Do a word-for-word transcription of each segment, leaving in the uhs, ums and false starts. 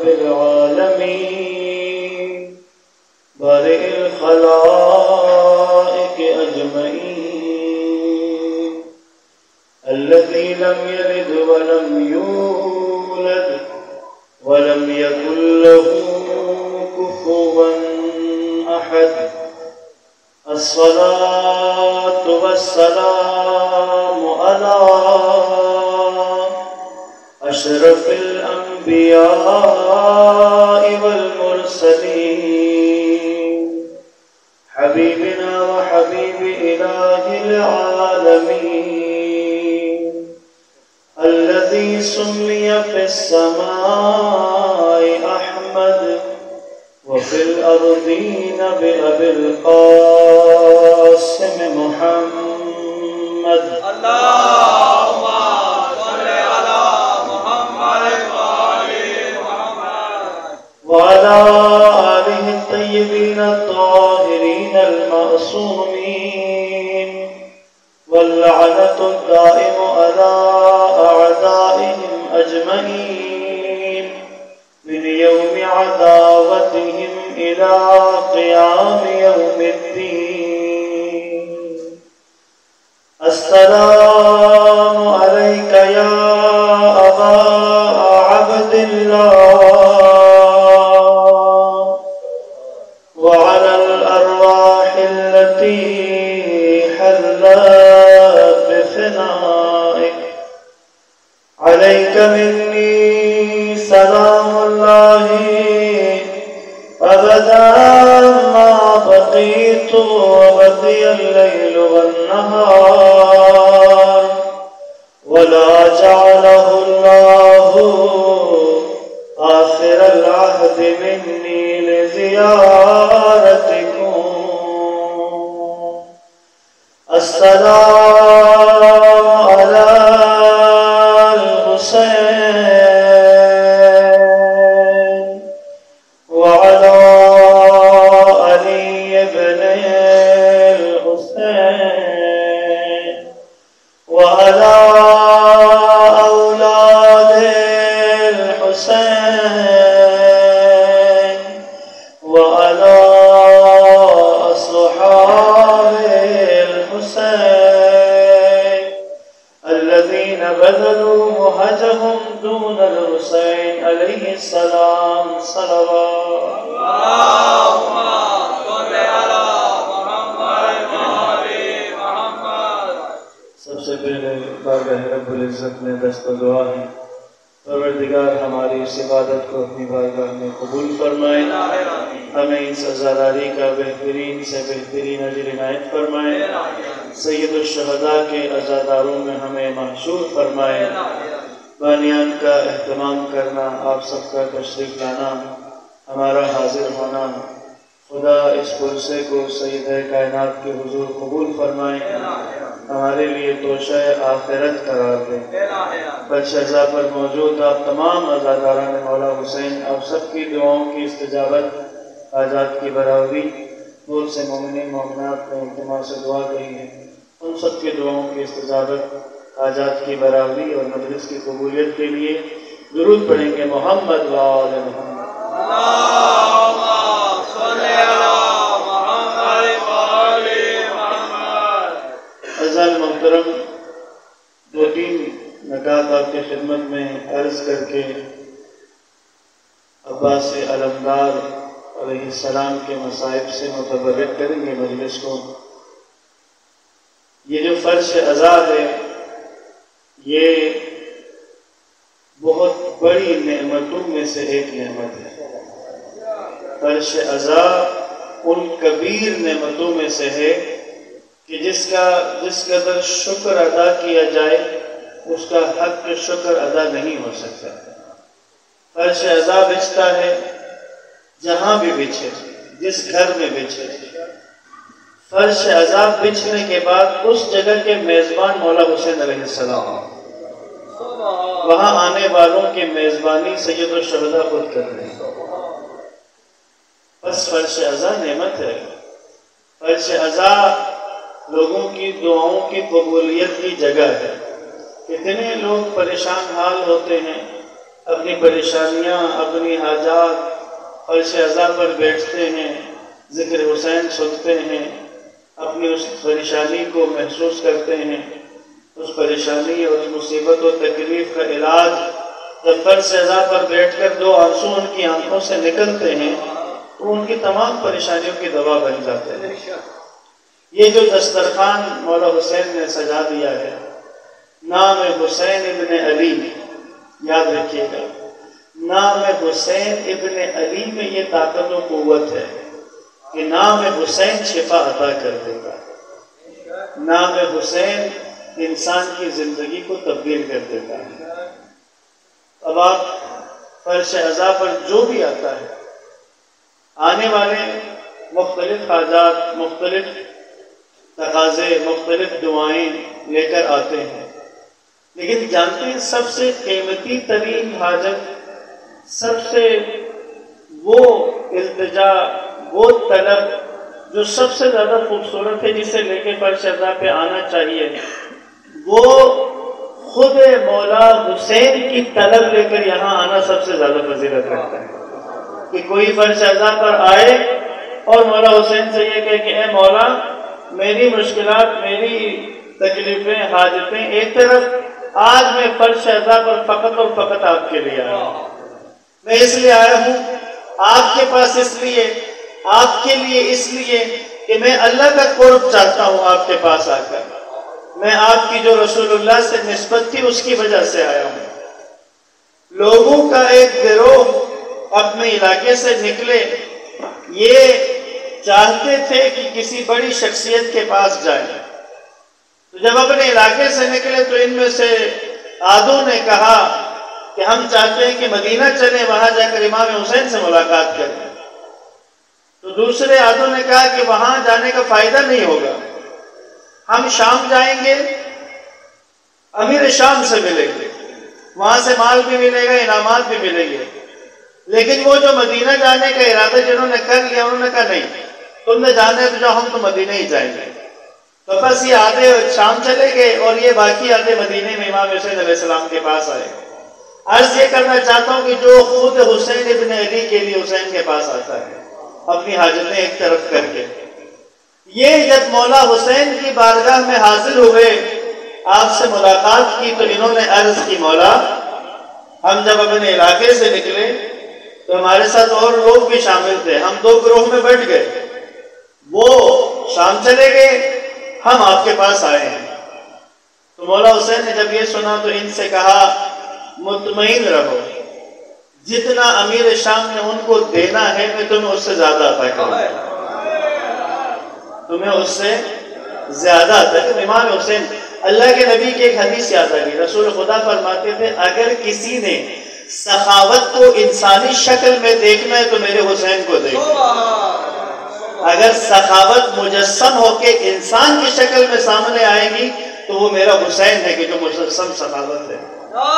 العالمين بارئ الخلائق أجمعين الذي لم يلد ولم يولد ولم يكن له كفوا أحد الصلاة والسلام على أشرف الأنبياء والمرسلين حبيبنا وحبيب إله العالمين الذي سمي في السماء أحمد وفي الأرضين بأبي القاسم محمد اللهم صل على محمد وآل محمد وعلى آله الطيبين الطاهرين المعصومين واللعنة الدائم على أعدائهم أجمعين من يوم عداوتهم إلى قيام يوم الدين السلام عليك يا أبا عبد الله وعلى الأرواح التي حلت بفنائك عليك مني سلام الله أبدا ما بقيت وبقي الليل والنهار ولا جعله الله آخر العهد مني لزيارتكم السلام على الحسين وعلى علي بن الحسين وعلى أولاد الحسين وعلى أصحاب الحسين الذين بذلوا مهجهم دون الحسين عليه السلام صلوات اللهم صل على محمد وآل محمد سب سے پہلے بارگاہ رب العزت میں دست دعا ہے پروردگار ہماری اس عبادت کو اپنی بارگاہ میں قبول فرمائے ہمیں اس عزاداری کا بہترین سے بہترین اجر عنایت فرمائے سید الشہداء کے عزاداروں میں ہمیں محشور فرمائے بانیان کا اہتمام کرنا آپ سب کا تشریف لانا ہمارا حاضر ہونا خدا اس پرسے کو سید کائنات کے حضور قبول فرمائے ہمارے لیے توشہ آخرت قرار دیں بلشزا پر موجود آپ تمام عزاداران مولا حسین آپ سب کی دعاؤں کی استجابت حاجات کی برابری بہت سے مومنین مومنات نے التماس سے دعا کہی ہے ان سب کی دعاؤں کی استجابت حاجات کی برابری اور مجلس کی قبولیت کے لیے درود پڑھیں گے محمد و آل محمد اللهم صل على محمد وآل محمد عزیز محترم دو تین نکات آپ کی خدمت میں عرض کر کے عباس علمدار علیہ السلام کے مصائب سے متبرک کریں گے مجلس کو یہ جو فرش عزا ہے یہ بہت بڑی نعمتوں میں سے ایک نعمت ہے فرش عزا ان کبیر نعمتوں میں سے ہے کہ جس کا جس قدر شکر ادا کیا جائے اس کا حق شکر ادا نہیں ہو سکتا فرش عزا بچتا ہے جہاں بھی بچھے جس گھر میں بچھے فرش عزا بچھنے کے بعد اس جگہ کے میزبان مولا حسین علیہ السلام وہاں آنے والوں کی میزبانی سید الشہداء خود کر رہے ہیں بس فرش عزا نعمت ہے فرش عزا لوگوں کی دعاؤں کی قبولیت کی جگہ ہے کتنے لوگ پریشان حال ہوتے ہیں اپنی پریشانیاں، اپنی حاجات فرش عزا پر بیٹھتے ہیں، ذکر حسین سنتے ہیں، اپنی اس پریشانی کو محسوس کرتے ہیں، اس پریشانی اور اس مصیبت و تکلیف کا علاج جب فرش عزا پر بیٹھ کر دو آنسو ان کی آنکھوں سے نکلتے ہیں تو ان کی تمام پریشانیوں کی دوا بن جاتے ہیں۔ یہ جو دسترخوان مولا حسین نے سجا دیا ہے، نام حسین ابن علی، یاد رکھیے گا، نام حسین ابن علی میں یہ طاقت و قوت ہے کہ نام حسین شفا عطا کر دے گا۔ نام حسین انسان کی زندگی کو تبدیل کر دیتا ہے۔ اب آپ فرش عزا پر جو بھی آتا ہے، آنے والے مختلف حاجات، مختلف تقاضے، مختلف دعائیں لے کر آتے ہیں، لیکن جانتے ہیں سب سے قیمتی ترین حاجت، سب سے وہ التجا، وہ طلب جو سب سے زیادہ خوبصورت ہے، جسے لے کے فرش عزا پہ آنا چاہیے، وہ خود مولا حسین کی طلب لے کر یہاں آنا سب سے زیادہ فضیلت رکھتا ہے کہ کوئی فرش عزا پر آئے اور مولا حسین سے یہ کہے کہ اے مولا، میری مشکلات، میری تکلیفیں، حاجتیں ایک طرف، آج میں فرش عزا پر فقط اور فقط آپ کے لیے آیا ہوں۔ میں اس لیے آیا ہوں آپ کے پاس، اس لیے آپ کے لیے، اس لیے کہ میں اللہ کا قرب چاہتا ہوں آپ کے پاس آ کر۔ میں آپ کی جو رسول اللہ سے نسبت تھی اس کی وجہ سے آیا ہوں۔ لوگوں کا ایک گروہ اپنے علاقے سے نکلے، یہ چاہتے تھے کہ کسی بڑی شخصیت کے پاس جائیں، تو جب اپنے علاقے سے نکلے تو ان میں سے آدھوں نے کہا کہ ہم چاہتے ہیں کہ مدینہ چلیں، وہاں جا کر امام حسین سے ملاقات کریں۔ تو دوسرے آدھوں نے کہا کہ وہاں جانے کا فائدہ نہیں ہوگا، ہم شام جائیں گے، امیر شام سے ملیں گے، وہاں سے مال بھی ملے گا، انعامات بھی ملیں گے۔ لیکن وہ جو مدینہ جانے کا ارادہ جنہوں نے کر لیا، انہوں نے کہا نہیں، تم نے جانا ہے تو جاؤ، ہم تو مدینہ ہی جائیں گے۔ تو بس یہ آدھے شام چلے گئے اور یہ باقی آدھے مدینے میں امام حسین علیہ السلام کے پاس آئے۔ عرض یہ کرنا چاہتا ہوں کہ جو خود حسین ابن علی کے لیے حسین کے پاس آتا ہے اپنی حاجتیں ایک طرف کر کے، یہ جب مولا حسین کی بارگاہ میں حاضر ہوئے، آپ سے ملاقات کی، تو انہوں نے عرض کی مولا، ہم جب اپنے علاقے سے نکلے تو ہمارے ساتھ اور لوگ بھی شامل تھے، ہم دو گروہ میں بٹ گئے، وہ شام چلے گئے، ہم آپ کے پاس آئے ہیں۔ تو مولا حسین نے جب یہ سنا تو ان سے کہا مطمئن رہو، جتنا امیر شام نے ان کو دینا ہے میں تمہیں اس سے زیادہ عطا کروں گا، تمہیں اس سے زیادہ عطا کروں۔ امام حسین، اللہ کے نبی کی ایک حدیث یاد آ گئی، رسول خدا فرماتے تھے اگر کسی نے سخاوت کو انسانی شکل میں دیکھنا ہے تو میرے حسین کو دیکھنا، اگر سخاوت مجسم ہو کے انسان کی شکل میں سامنے آئے گی تو وہ میرا حسین ہے کہ جو مجسم سخاوت ہے۔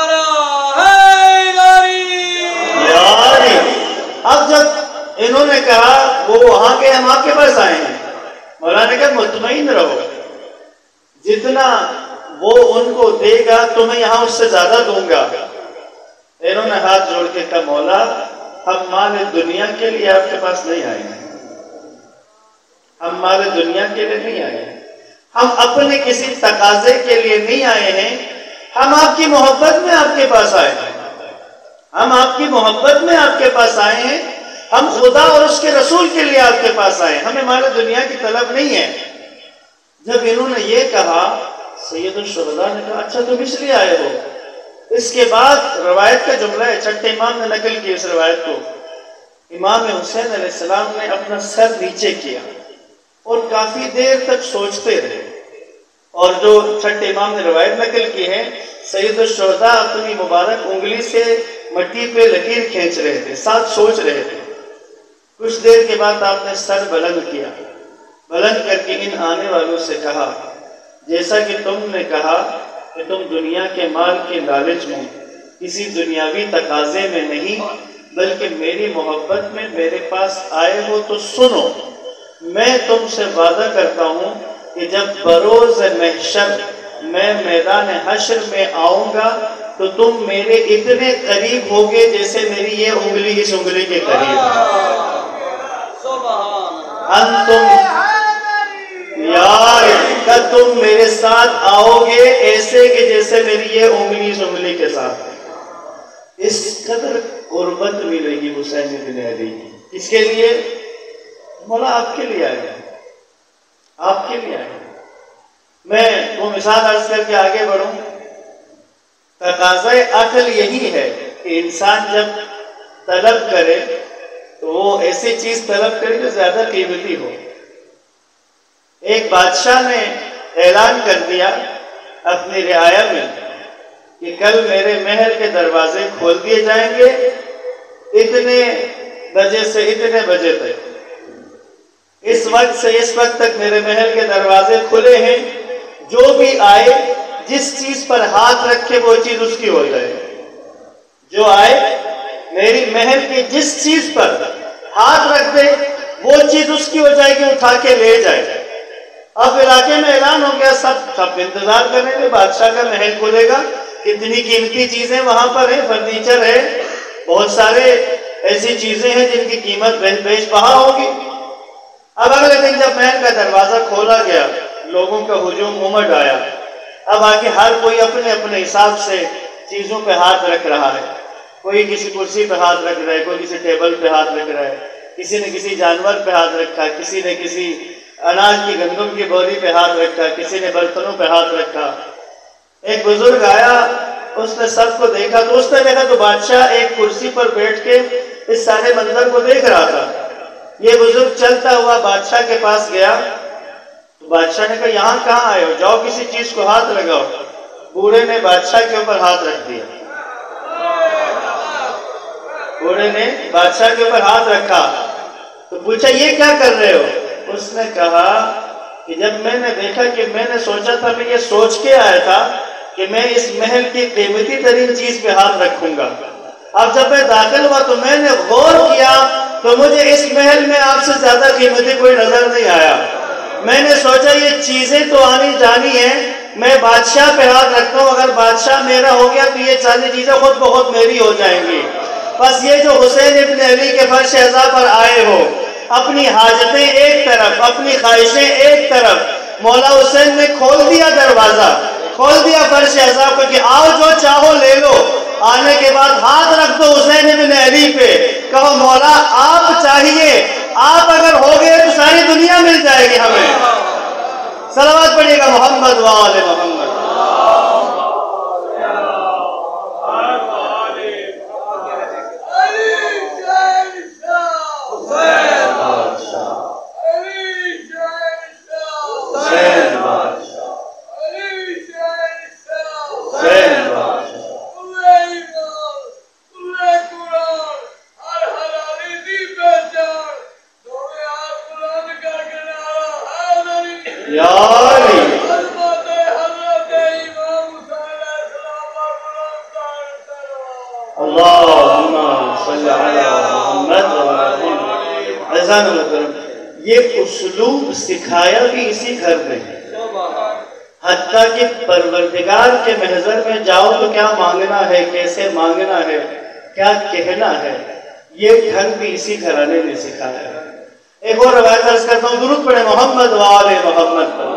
اب جب انہوں نے کہا، وہ وہاں کے ہم آپ کے پاس آئے ہیں، مولانا نے کہا مطمئن رہو، جتنا وہ ان کو دے گا تمہیں یہاں اس سے زیادہ دوں گا۔ انہوں نے ہاتھ جوڑ کے کہا مولا، ہم مال دنیا کے لیے آپ کے پاس نہیں آئے ہیں، ہم مال دنیا کے لیے نہیں آئے ہیں، ہم اپنے کسی تقاضے کے لیے نہیں آئے ہیں، ہم آپ کی محبت میں آپ کے پاس آئے ہیں، ہم آپ کی محبت میں آپ کے پاس آئے ہیں، ہم خدا اور اس کے رسول کے لیے آپ کے پاس آئے ہیں، ہمیں مال دنیا کی طلب نہیں ہے۔ جب انہوں نے یہ کہا، سید الشہداء نے کہا اچھا تم اس لیے آئے ہو۔ اس کے بعد روایت کا جملہ ہے، چھٹے امام نے نقل کی اس روایت کو، امام حسین علیہ السلام نے اپنا سر نیچے کیا اور کافی دیر تک سوچتے رہے، اور جو چھٹے امام نے روایت نقل کی ہے، سید الشہداء اپنی مبارک انگلی سے مٹی پہ لکیر کھینچ رہے تھے، ساتھ سوچ رہے تھے۔ کچھ دیر کے بعد آپ نے سر بلند کیا، بلند کر کے ان آنے والوں سے کہا جیسا کہ تم نے کہا کہ تم دنیا کے مال کے لالچ میں، کسی دنیاوی تقاضے میں نہیں بلکہ میری محبت میں میرے پاس آئے ہو، تو سنو، میں تم سے وعدہ کرتا ہوں کہ جب بروز محشر میں میدان حشر میں آؤں گا تو تم میرے اتنے قریب ہوگے جیسے میری یہ انگلی اس انگلی کے قریب ہے۔ انتم یار کہ تم میرے ساتھ آؤ گے ایسے کہ جیسے میری یہ انگلی اس انگلی کے ساتھ ہے۔ اس قدر قربت ملے گی حسین بن علی کی۔ اس کے لیے مولا آپ کے لیے آئے آپ کے لیے آئے۔ میں وہ مثال عرض کر کے آگے بڑھوں۔ تقاضۂ عقل یہی ہے کہ انسان جب طلب کرے تو وہ ایسی چیز طلب کرے جو زیادہ قیمتی ہو۔ ایک بادشاہ نے اعلان کر دیا اپنی رعایا میں کہ کل میرے محل کے دروازے کھول دیے جائیں گے اتنے بجے سے اتنے بجے تک، اس وقت سے اس وقت تک میرے محل کے دروازے کھلے ہیں، جو بھی آئے جس چیز پر ہاتھ رکھے وہ چیز اس کی ہو جائے۔ جو آئے میری محل کی جس چیز پر ہاتھ رکھ دے وہ چیز اس کی ہو جائے گی، اٹھا کے لے جائے۔ اب علاقے میں اعلان ہو گیا، سب سب انتظار کریں گے بادشاہ کا محل کھلے گا، کتنی قیمتی چیزیں وہاں پر ہیں، فرنیچر ہے، بہت سارے ایسی چیزیں ہیں جن کی قیمت بیش بہا ہوگی۔ اب اگلے دن جب محل کا دروازہ کھولا گیا، لوگوں کا ہجوم امڈ آیا۔ اب آگے ہر کوئی اپنے اپنے حساب سے چیزوں پہ ہاتھ رکھ رہا ہے، کوئی کسی کرسی پہ ہاتھ رکھ رہا ہے، کوئی کسی ٹیبل پہ ہاتھ رکھ رہا ہے، کسی نے کسی جانور پہ ہاتھ رکھا، کسی نے کسی اناج کی گندم کی بوری پہ ہاتھ رکھا، کسی نے برتنوں پہ ہاتھ رکھا۔ ایک بزرگ آیا، اس نے سب کو دیکھا تو اس نے دیکھا تو بادشاہ ایک کرسی پر بیٹھ کے اس سارے منظر کو دیکھ رہا تھا۔ یہ بزرگ چلتا ہوا بادشاہ کے پاس گیا تو بادشاہ نے کہا یہاں کہاں آئے ہو، جاؤ کسی چیز کو ہاتھ لگاؤ۔ بوڑھے نے بادشاہ کے اوپر ہاتھ رکھ دیا، بوڑھے نے بادشاہ کے اوپر ہاتھ رکھا تو پوچھا یہ کیا کر رہے ہو؟ اس نے کہا کہ جب میں نے دیکھا کہ میں نے سوچا تھا، میں یہ سوچ کے آیا تھا کہ میں اس محل کی قیمتی ترین چیز پہ ہاتھ رکھوں گا۔ اب جب میں داخل ہوا تو میں نے غور کیا تو مجھے اس محل میں آپ سے زیادہ قیمتی کوئی نظر نہیں آیا۔ میں نے سوچا یہ چیزیں تو آنی جانی ہیں، میں بادشاہ پہ ہاتھ رکھتا ہوں، اگر بادشاہ میرا ہو گیا تو یہ ساری چیزیں خود بخود میری ہو جائیں گی۔ بس یہ جو حسین ابن علی کے فرش اعزا پر آئے ہو، اپنی حاجتیں ایک طرف، اپنی خواہشیں ایک طرف، مولا حسین نے کھول دیا دروازہ، کھول دیا فرش اعزا کو کہ آؤ جو چاہو لے لو۔ آنے کے بعد ہاتھ رکھ دو حسین ابن علی پہ، کہو مولا آپ چاہیے، آپ اگر ہو گئے تو ساری دنیا مل جائے گی ہمیں۔ صلوات پڑھیے گا محمد وآل محمد۔ یہ اسلوب سکھایا بھی اسی گھر میں ہے، حتیٰ کہ پروردگار کے محضر میں جاؤ تو کیا مانگنا ہے، کیسے مانگنا ہے، کیا کہنا ہے، یہ گھر بھی اسی گھرانے نے سکھایا ہے۔ ایک اور روایت عرض کرتا ہوں، درود پڑھیں محمد وآل محمد پر۔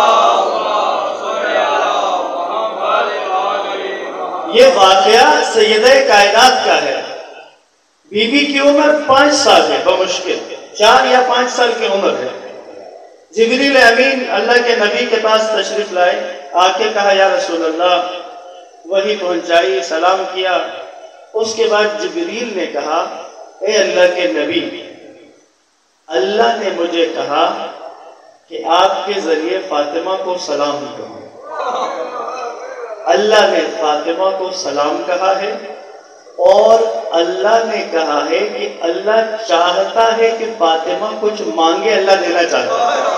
یہ واقعہ سیدہ کائنات کا ہے۔ بی بی کی عمر پانچ سال ہے، بمشکل چار یا پانچ سال کی عمر ہے۔ جبریل امین اللہ کے نبی کے پاس تشریف لائے، آ کے کہا یا رسول اللہ، وحی پہنچائی، سلام کیا۔ اس کے بعد جبریل نے کہا اے اللہ کے نبی، اللہ نے مجھے کہا کہ آپ کے ذریعے فاطمہ کو سلام کہو۔ اللہ نے فاطمہ کو سلام کہا ہے، اور اللہ نے کہا ہے کہ اللہ چاہتا ہے کہ فاطمہ کچھ مانگے، اللہ دینا چاہتا ہے۔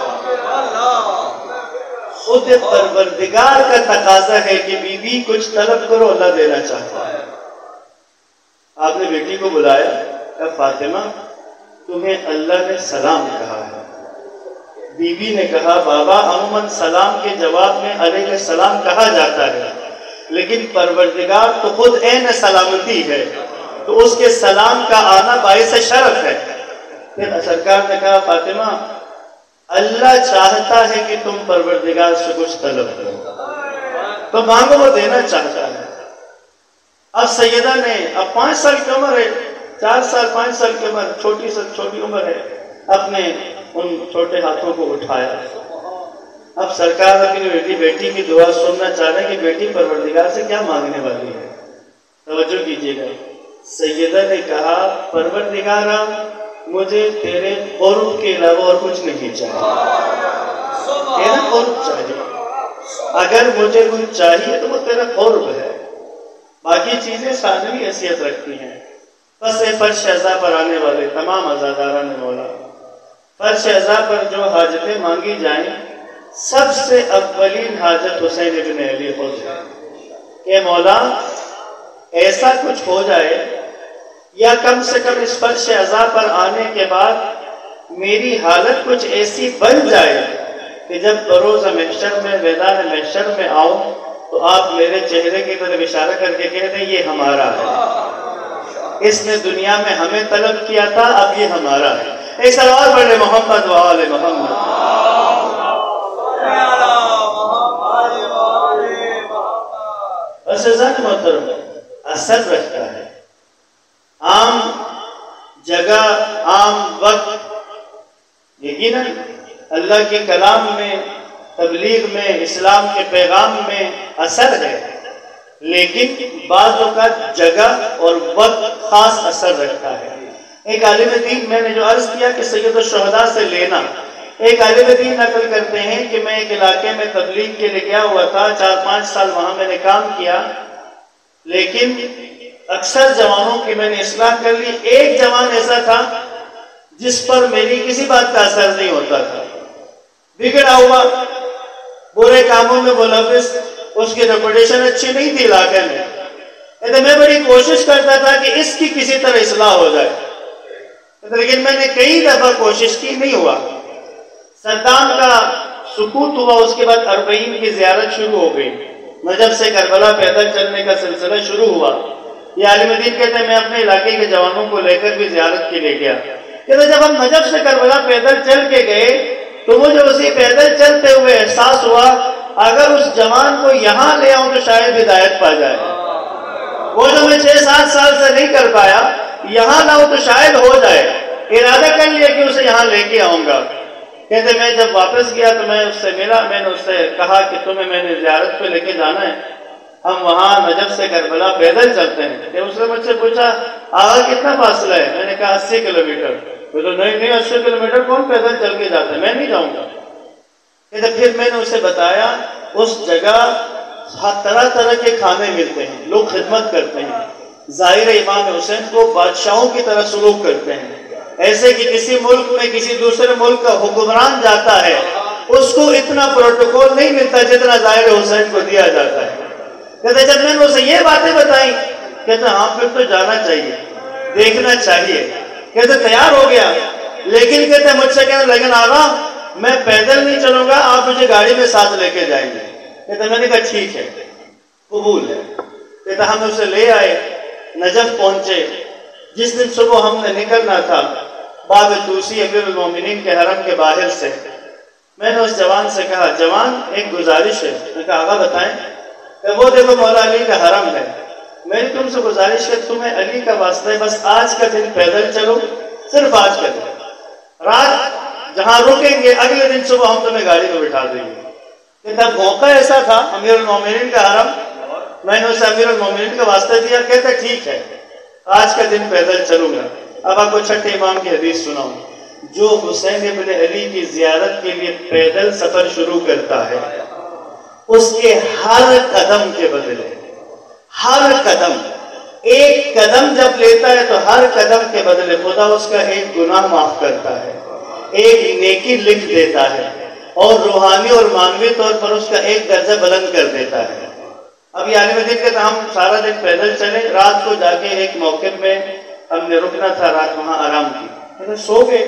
خود پروردگار کا تقاضا ہے کہ بی بی کچھ طلب کرو، اللہ دینا چاہتا ہے۔ آپ نے بیٹی کو بلایا، کہ فاطمہ تمہیں اللہ نے سلام کہا ہے۔ بی بی نے کہا بابا عموماً سلام کے جواب میں علیہ السلام کہا جاتا ہے، لیکن پروردگار تو خود عین سلامتی ہے، تو اس کے سلام کا آنا باعث شرف ہے۔ پھر سرکار نے کہا فاطمہ اللہ چاہتا ہے کہ تم پروردگار سے کچھ طلب کرو تو مانگو، وہ دینا چاہتا ہے۔ اب سیدہ نے، اب پانچ سال کی عمر ہے، چار سال پانچ سال کی عمر، چھوٹی سے چھوٹی عمر ہے، اپنے ان چھوٹے ہاتھوں کو اٹھایا۔ اب سرکار اپنی بیٹی بیٹی کی دعا سننا چاہ رہے ہیں کہ بیٹی پروردگار سے کیا مانگنے والی ہے۔ توجہ کیجیے گا، سیدہ نے کہا پروردگارا مجھے تیرے قرب کے علاوہ اور کچھ نہیں چاہیے، تیرا قرب چاہیے، اگر مجھے کچھ چاہیے تو وہ تیرا قرب ہے، باقی چیزیں ثانوی حیثیت رکھتی ہیں۔ پس فرش عزا پر آنے والے تمام عزاداران مولا، فرش عزا پر جو حاجتیں مانگی جائیں سب سے اولین حاجت حسین ابن علی خود ہے کہ مولا ایسا کچھ ہو جائے یا کم سے کم اس فرش عزا پر آنے کے بعد میری حالت کچھ ایسی بن جائے کہ جب بروز محشر میں میدان محشر میں آؤں تو آپ میرے چہرے کی طرف اشارہ کر کے کہہ دیں یہ ہمارا ہے، اس نے دنیا میں ہمیں طلب کیا تھا، اب یہ ہمارا ہے۔ ایک سلوات پڑھ لیں محمد و آل محمد۔ عزیزان محترم، اثر رکھتا ہے۔ عام جگہ، عام وقت، یقیناً اللہ کے کلام میں، تبلیغ میں، اسلام کے پیغام میں اثر ہے، لیکن بعض اوقات جگہ اور وقت خاص اثر رکھتا ہے۔ ایک عالم دین، میں نے جو عرض کیا کہ سید الشہداء سے لینا، ایک عالم دین نقل کرتے ہیں کہ میں ایک علاقے میں تبلیغ کے لیے گیا ہوا تھا، چار پانچ سال وہاں میں نے کام کیا، لیکن اکثر جوانوں کی میں نے اصلاح کر لی، ایک جوان ایسا تھا جس پر میری کسی بات کا اثر نہیں ہوتا تھا، بگڑا ہوا، برے کاموں میں ملوث، اس کی ریپوٹیشن اچھی نہیں تھی علاقے میں، تو میں بڑی کوشش کرتا تھا کہ اس کی کسی طرح اصلاح ہو جائے، لیکن میں نے کئی دفعہ کوشش کی، نہیں ہوا۔ صدام کا سقوط ہوا، اس کے بعد اربعین کی زیارت شروع ہو گئی، نجف سے کربلا پیدل چلنے کا سلسلہ شروع ہوا۔ یہ عالم دین کہتے ہیں میں اپنے علاقے کے جوانوں کو لے کر بھی زیارت کے لیے گیا، کہتے جب ہم نجف سے کربلا پیدل چل کے گئے تو مجھے اسی پیدل چلتے ہوئے احساس ہوا اگر اس جوان کو یہاں لے آؤں تو شاید ہدایت پا جائے، وہ جو میں چھ سات سال سے نہیں کر پایا یہاں لاؤں تو شاید ہو جائے، ارادہ کر لیا کہ اسے یہاں لے کے آؤں گا۔ کہتے میں جب واپس گیا تو میں اس سے ملا، میں نے اس سے کہا کہ تمہیں میں نے زیارت پہ لے کے جانا ہے، ہم وہاں نجف سے کربلا پیدل چلتے ہیں۔ کہ اس نے مجھ سے پوچھا آگا کتنا فاصلہ ہے؟ میں نے کہا اسی کلومیٹر۔ وہ تو نہیں نہیں اسی کلومیٹر کون پیدل چل کے جاتا ہے، میں نہیں جاؤں گا۔ کہتے پھر میں نے اسے بتایا اس جگہ طرح طرح کے کھانے ملتے ہیں، لوگ خدمت کرتے ہیں، ظاہر امام حسین کو بادشاہوں کی طرح سلوک کرتے ہیں، ایسے کہ کسی ملک میں کسی دوسرے ملک کا حکمران جاتا ہے اس کو اتنا پروٹوکول نہیں ملتا جتنا ظاہر حسین کو دیا جاتا ہے۔ کہتے جب میں نے اسے یہ باتیں بتائیں، کہتے ہاں پھر تو جانا چاہیے، دیکھنا چاہیے۔ کہتے تیار ہو گیا، لیکن کہتے مجھ سے کہنے لیکن آقا میں پیدل نہیں چلوں گا، آپ مجھے گاڑی میں ساتھ لے کے جائیں گے۔ کہتے میں نے کہا ٹھیک ہے، قبول ہے۔ کہتے ہم اسے لے آئے، نجف پہنچے، جس دن صبح ہم نے نکلنا تھا باب توسی امیر المومنین کے حرم کے باہر سے، میں نے اس جوان سے کہا جوان ایک گزارش ہے۔ میں نے کہا آقا بتائیں۔ کہ وہ دیکھو مولا علی کا حرم ہے، میری تم سے گزارش ہے تمہیں علی کا واسطہ ہے بس آج کا دن پیدل چلو، صرف آج کا دن، رات جہاں رکیں گے اگلے دن صبح ہم تمہیں گاڑی میں بٹھا دیں گے۔ کہ تب موقع ایسا تھا امیر المومنین کا حرم، میں نے اسے امیر المومنین کا واسطہ دیا۔ کہتا ٹھیک ہے آج کا دن پیدل چلوں گا۔ اب آپ کو چھٹے امام کی حدیث سناؤں، جو حسین ابن علی کی زیارت کے لیے پیدل سفر شروع کرتا ہے اس کے ہر قدم کے بدلے، ہر قدم، ایک قدم جب لیتا ہے تو ہر قدم کے بدلے خدا اس کا ایک گناہ معاف کرتا ہے، ایک نیکی لکھ دیتا ہے اور روحانی اور معنوی طور پر اس کا ایک درجہ بلند کر دیتا ہے۔ اب یہ عالم دین کہتا ہم سارا دن پیدل چلے، رات کو جا کے ایک موقع میں ہم نے رکنا تھا، رات وہاں آرام کی، کہتے سو گئے۔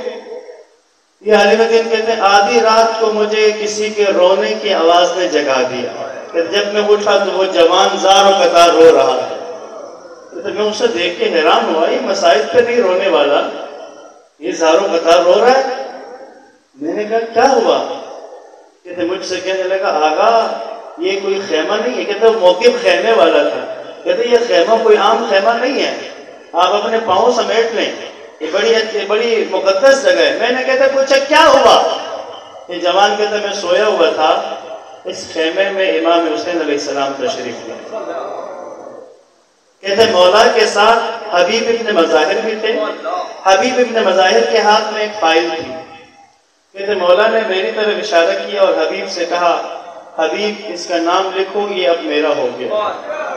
یہ عالم دین کہتے ہیں آدھی رات کو مجھے کسی کے رونے کی آواز نے جگا دیا۔ کہ جب میں اٹھا تو وہ جوان زار و قطار رو رہا ہے۔ تو میں اسے دیکھ کے حیران ہوا، یہ مسائل پہ نہیں رونے والا، یہ زار و قطار رو رہا ہے۔ میں نے کہا کیا ہوا؟ کہتے مجھ سے کہنے لگا آغا یہ کوئی خیمہ نہیں ہے، کہتے وہ موقف خیمے والا تھا، کہتے یہ خیمہ کوئی عام خیمہ نہیں ہے، آپ اپنے پاؤں سمیٹ لیں، یہ بڑی بڑی مقدس جگہ ہے۔ میں نے کہتے پوچھا کیا ہوا؟ یہ جوان کہتا میں سویا ہوا تھا، اس خیمے میں امام حسین علیہ السلام تشریف لائے۔ کہتے مولا کے ساتھ حبیب ابن مظاہر بھی تھے، حبیب ابن مظاہر کے ہاتھ میں ایک فائل تھی۔ کہتے مولا نے میری طرف اشارہ کیا اور حبیب سے کہا حبیب اس کا نام لکھو، یہ اب میرا ہو گیا۔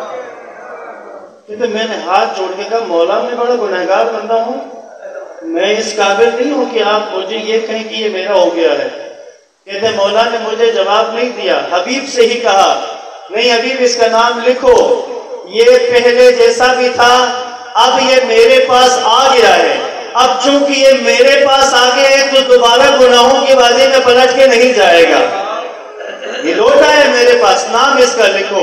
کہتے میں نے ہاتھ جوڑ کے کہا مولا میں بڑا گنہگار بندہ ہوں، میں اس قابل نہیں ہوں کہ آپ مجھے یہ کہیں کہ یہ میرا ہو گیا ہے۔ کہتے مولا نے مجھے جواب نہیں دیا، حبیب سے ہی کہا نہیں حبیب اس کا نام لکھو، یہ پہلے جیسا بھی تھا اب یہ میرے پاس آ گیا ہے، اب چونکہ یہ میرے پاس آ گیا ہے تو دوبارہ گناہوں کی بازی میں پلٹ کے نہیں جائے گا، یہ لوٹا ہے میرے پاس، نام اس کا لکھو۔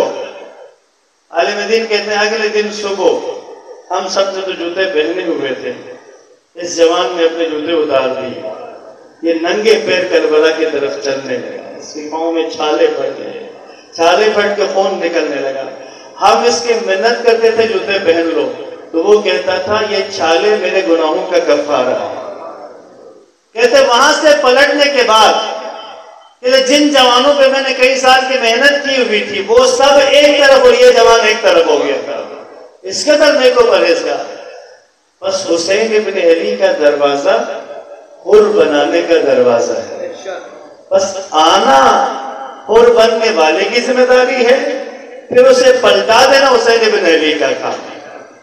عالم دین کہتے ہیں اگلے دن صبح ہم سب نے تو جوتے پہنے ہوئے تھے، اس جوان نے اپنے جوتے اتار دیے، یہ ننگے پیر کربلا کی طرف چلنے لگا، اس کے پاؤں میں چھالے پھٹ گئے، چھالے پھٹ کے خون نکلنے لگا۔ ہم اس کی محنت کرتے تھے جوتے پہن لو تو وہ کہتا تھا یہ چھالے میرے گناہوں کا کفارہ ہے۔ کہتے وہاں سے پلٹنے کے بعد کہ جن جوانوں پہ میں نے کئی سال کی محنت کی ہوئی تھی وہ سب ایک طرف اور یہ جوان ایک طرف ہو گیا تھا، اس کے در میں کو پرہیزگار۔ بس حسین ابن علی کا دروازہ حر بنانے کا دروازہ ہے، بس آنا حر بننے والے کی ذمہ داری ہے، پھر اسے پلٹا دینا حسین ابن علی کا کام ہے۔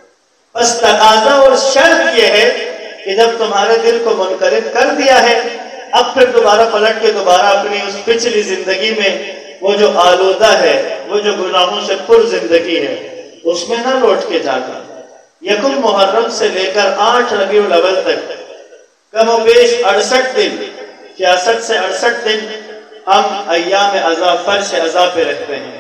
بس تقاضا اور شرط یہ ہے کہ جب تمہارے دل کو منقلب کر دیا ہے اب پھر دوبارہ پلٹ کے دوبارہ اپنی اس پچھلی زندگی میں وہ جو آلودہ ہے، وہ جو گناہوں سے پر زندگی ہے اس میں نہ لوٹ کے جانا۔ یکم محرم سے لے کر آٹھ ربیع الاول تک کم و بیش اڑسٹھ دن، چھیاسٹھ سے اڑسٹھ دن ہم ایام عزا فرش عزا پہ رہتے ہیں۔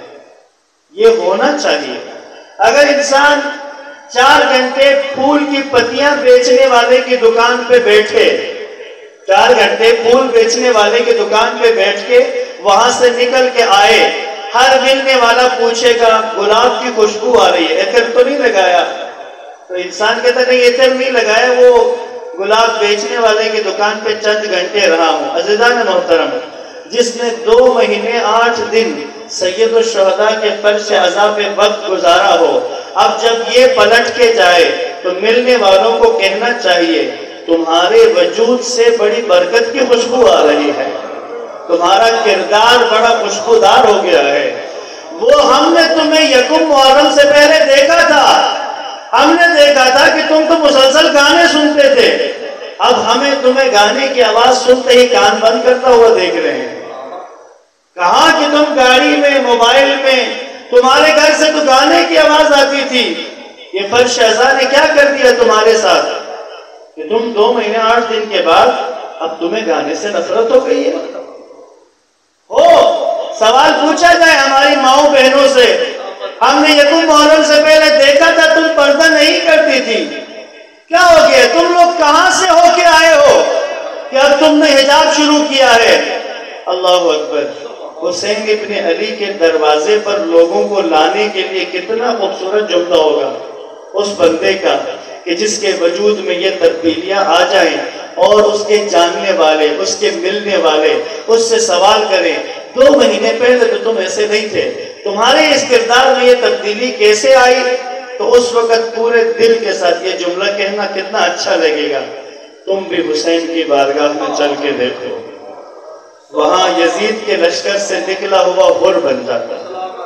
یہ ہونا چاہیے۔ اگر انسان چار گھنٹے پھول کی پتیاں بیچنے والے کی دکان پہ بیٹھے، چار گھنٹے پھول بیچنے والے کی دکان پہ بیٹھ کے وہاں سے نکل کے آئے، ہر ملنے والا پوچھے گا گلاب کی خوشبو آ رہی ہے، عطر تو نہیں لگایا؟ تو انسان کہتا نہیں عطر نہیں لگایا، وہ گلاب بیچنے والے کی دکان پہ چند گھنٹے رہا ہوں۔ عزیزان محترم، جس نے دو مہینے آٹھ دن سید الشہداء کے فرش عزا پہ وقت گزارا ہو، اب جب یہ پلٹ کے جائے تو ملنے والوں کو کہنا چاہیے تمہارے وجود سے بڑی برکت کی خوشبو آ رہی ہے، تمہارا کردار بڑا خوشبودار ہو گیا ہے۔ وہ ہم نے تمہیں یکم محرم سے پہلے دیکھا تھا، ہم نے دیکھا تھا کہ تم تو مسلسل گانے سنتے تھے، اب ہمیں تمہیں گانے کی آواز سنتے ہی کان بند کرتا ہوا دیکھ رہے ہیں۔ کہاں کہ تم گاڑی میں، موبائل میں، تمہارے گھر سے تو گانے کی آواز آتی تھی، یہ فرش عزا نے کیا کر دیا تمہارے ساتھ کہ تم دو مہینے آٹھ دن کے بعد اب تمہیں گانے سے نفرت ہو گئی ہے۔ ہو سوال پوچھا جائے ہماری ماؤں بہنوں سے، ہم نے یکم محرم سے پہلے دیکھا تھا تم پردہ نہیں کرتی تھی، کیا ہو گیا؟ تم لوگ کہاں سے ہو کے آئے ہو کہ اب تم نے حجاب شروع کیا ہے؟ اللہ اکبر۔ حسین ابن علی کے دروازے پر لوگوں کو لانے کے لیے کتنا خوبصورت جملہ ہوگا اس بندے کا کہ جس کے وجود میں یہ تبدیلیاں آ جائیں اور اس کے جاننے والے، اس کے ملنے والے اس سے سوال کریں دو مہینے پہلے تو تم ایسے نہیں تھے، تمہارے اس کردار میں یہ تبدیلی کیسے آئی؟ تو اس وقت پورے دل کے ساتھ یہ جملہ کہنا کتنا اچھا لگے گا۔ تم بھی حسین کی بارگاہ میں چل کے دیکھو، وہاں یزید کے لشکر سے نکلا ہوا حر بن جاتا۔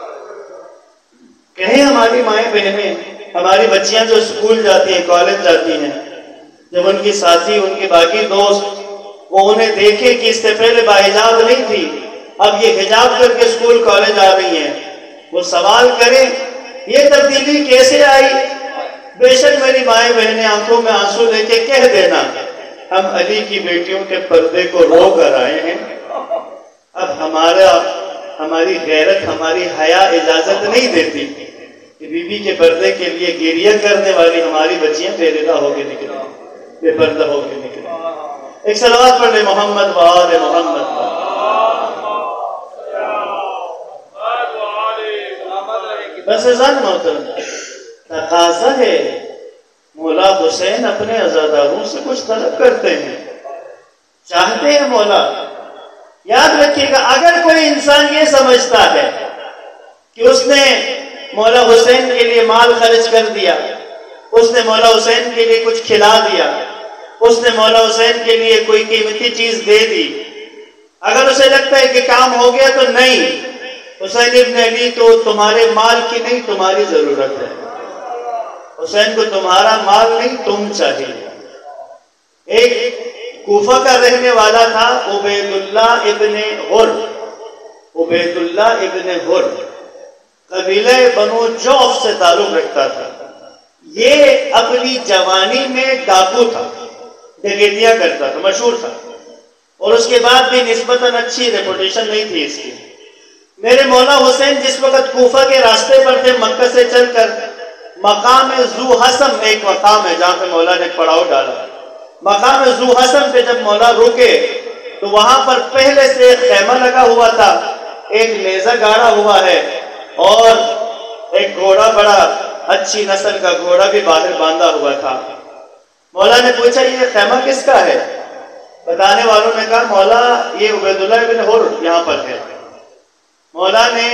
کہیں ہماری مائیں بہنیں، ہماری بچیاں جو اسکول جاتی ہیں، کالج جاتی ہیں، جب ان کی ساتھی، ان کے باقی دوست وہ انہیں دیکھیں کہ اس سے پہلے باحجاب نہیں تھی، اب یہ حجاب کر کے اسکول کالج آ رہی ہیں، وہ سوال کریں یہ تبدیلی کیسے آئی؟ بے شک میری مائیں بہنیں آنکھوں میں آنسو لے کے کہہ دینا ہم علی کی بیٹیوں کے پردے کو رو کر آئے ہیں، اب ہمارا ہماری غیرت ہماری حیا اجازت نہیں دیتی کہ بی بی کے پردے کے لیے گریہ کرنے والی ہماری بچیاں بے ردا ہو کے نکلیں، بے پردہ ہو کے نکلیں۔ ایک صلوات پڑھ لے محمد و آل محمد۔ بس زن محترم، تقاضا ہے مولا حسین اپنے عزاداروں سے کچھ طلب کرتے ہیں، چاہتے ہیں مولا۔ یاد رکھیے گا، اگر کوئی انسان یہ سمجھتا ہے کہ اس نے مولا حسین کے لیے مال خرچ کر دیا، اس نے مولا حسین کے لیے کچھ کھلا دیا، اس نے مولا حسین کے لیے کوئی قیمتی چیز دے دی، اگر اسے لگتا ہے کہ کام ہو گیا، تو نہیں، حسین ابن علی تو تمہارے مال کی نہیں تمہاری ضرورت ہے، حسین کو تمہارا مال نہیں تم چاہیے۔ ایک کوفہ کا رہنے والا تھا عبید اللہ ابن غر، عبید اللہ ابن غر قبیلہ بنو جوف سے تعلق رکھتا تھا۔ یہ اپنی جوانی میں ڈاکو تھا، ڈکیتیاں کرتا تھا، مشہور تھا، اور اس کے بعد بھی نسبتاً اچھی ریپوٹیشن نہیں تھی اس کی۔ میرے مولا حسین جس وقت کوفہ کے راستے پر تھے، مکہ سے چل کر مقام ذو حسم، ایک مقام ہے جہاں پہ مولا نے پڑاؤ ڈالا، مقام ذو حسم پہ جب مولا رکے تو وہاں پر پہلے سے ایک خیمہ لگا ہوا تھا، ایک نیزہ گاڑا ہوا ہے، اور ایک گھوڑا، بڑا اچھی نسل کا گھوڑا بھی باہر باندھا ہوا تھا۔ مولا نے پوچھا یہ خیمہ کس کا ہے؟ بتانے والوں نے کہا مولا یہ عبید اللہ ابن حر یہاں پر ہے۔ مولا نے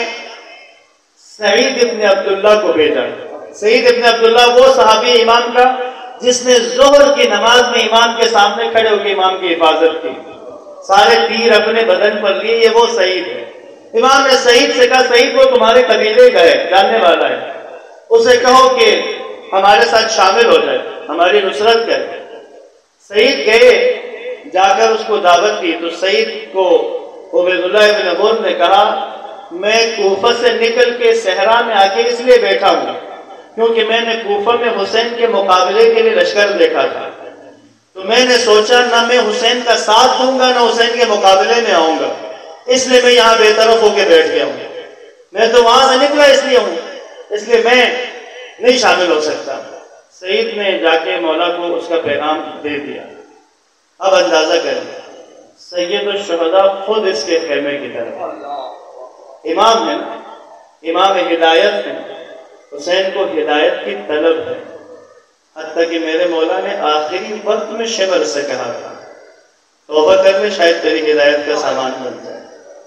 سعید ابن عبداللہ کو بھیجا۔ سعید ابن عبداللہ وہ صحابی امام کا جس نے ظہر کی نماز میں امام کے سامنے کھڑے ہو کے امام کی حفاظت کی، سارے تیر اپنے بدن پر لیے، یہ وہ سعید ہے۔ امام نے سعید سے کہا سعید وہ تمہارے قبیلے کا ہے، جاننے والا ہے، اسے کہو کہ ہمارے ساتھ شامل ہو جائے، ہماری نصرت کرے۔ سعید گئے، جا کر اس کو دعوت دی تو سعید کو عبید اللہ ابن غر نے کہا میں کوفہ سے نکل کے صحرا میں آ کے اس لیے بیٹھا ہوں کیونکہ میں نے کوفہ میں حسین کے مقابلے کے لیے لشکر دیکھا تھا، تو میں نے سوچا نہ میں حسین کا ساتھ دوں گا نہ حسین کے مقابلے میں آؤں گا، اس لیے میں یہاں بے طرف ہو کے بیٹھ گیا ہوں۔ میں تو وہاں سے نکلا اس لیے ہوں، اس لیے میں نہیں شامل ہو سکتا۔ سعید نے جا کے مولا کو اس کا پیغام دے دیا۔ اب اندازہ کریں، سید الشہداء خود اس کے خیمے کی طرف، امام ہے، امام ہدایت ہے، حسین کو ہدایت کی طلب ہے، حتیٰ کہ میرے مولا نے آخری وقت میں شبر سے کہا تھا توبہ کر لے شاید تیری ہدایت کا سامان بن جائے۔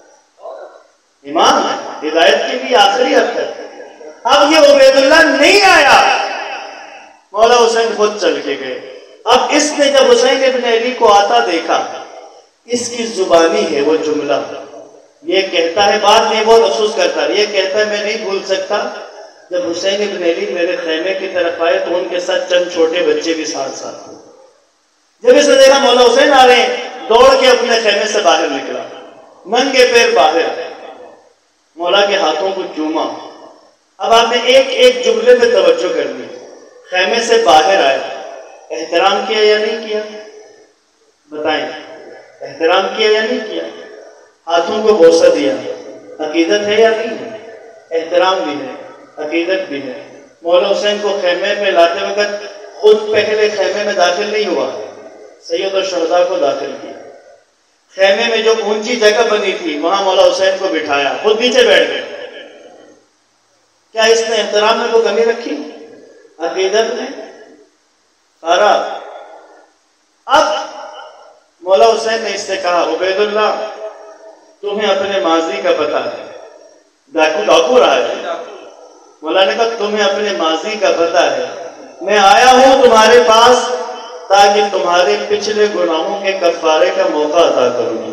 امام ہے، ہدایت کے لیے آخری حد تک۔ اب یہ عبید اللہ نہیں آیا، مولا حسین خود چل کے گئے۔ اب اس نے جب حسین ابن علی کو آتا دیکھا، اس کی زبانی ہے وہ جملہ، یہ کہتا ہے، بعد میں بہت افسوس کرتا ہے، یہ کہتا ہے میں نہیں بھول سکتا جب حسین ابن علی میرے خیمے کی طرف آئے تو ان کے ساتھ چند چھوٹے بچے بھی ساتھ ساتھ تھے۔ جب اس نے دیکھا مولا حسین آ رہے ہیں، دوڑ کے اپنے خیمے سے باہر نکلا، ننگے پیر باہر، مولا کے ہاتھوں کو چوما۔ اب آپ نے ایک ایک جملے پہ توجہ کرنی، خیمے سے باہر آئے، احترام کیا یا نہیں کیا؟ بتائیں، احترام کیا یا نہیں کیا؟ ہاتھوں کو بوسہ دیا، عقیدت ہے یا نہیں ہے؟ احترام بھی ہے، عقیدت بھی ہے۔ مولا حسین کو خیمے میں لاتے وقت خود پہلے خیمے میں داخل نہیں ہوا، سید الشہداء کو داخل کیا۔ خیمے میں جو اونچی جگہ بنی تھی وہاں مولا حسین کو بٹھایا، خود نیچے بیٹھ گئے۔ کیا اس نے احترام میں کوئی کمی رکھی؟ عقیدت میں سارا۔ اب مولا حسین نے اس سے کہا عبید اللہ تمہیں اپنے ماضی کا پتہ ہے، ڈاکو ڈاکو رہا ہے۔ مولا نے کہا تمہیں اپنے ماضی کا پتہ ہے، میں آیا ہوں تمہارے پاس تاکہ تمہارے پچھلے گناہوں کے کفارے کا موقع عطا کروں۔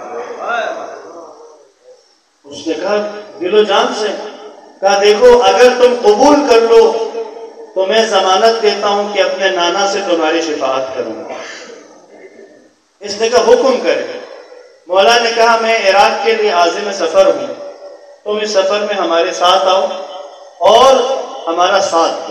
اس نے کہا دل و جان سے، کہا دیکھو اگر تم قبول کر لو تو میں ضمانت دیتا ہوں کہ اپنے نانا سے تمہاری شفاعت کروں گا۔ اس نے کہا حکم کرے۔ مولا نے کہا میں عراق کے لیے عازم سفر ہوں، تم اس سفر میں ہمارے ساتھ آؤ اور ہمارا ساتھ دو۔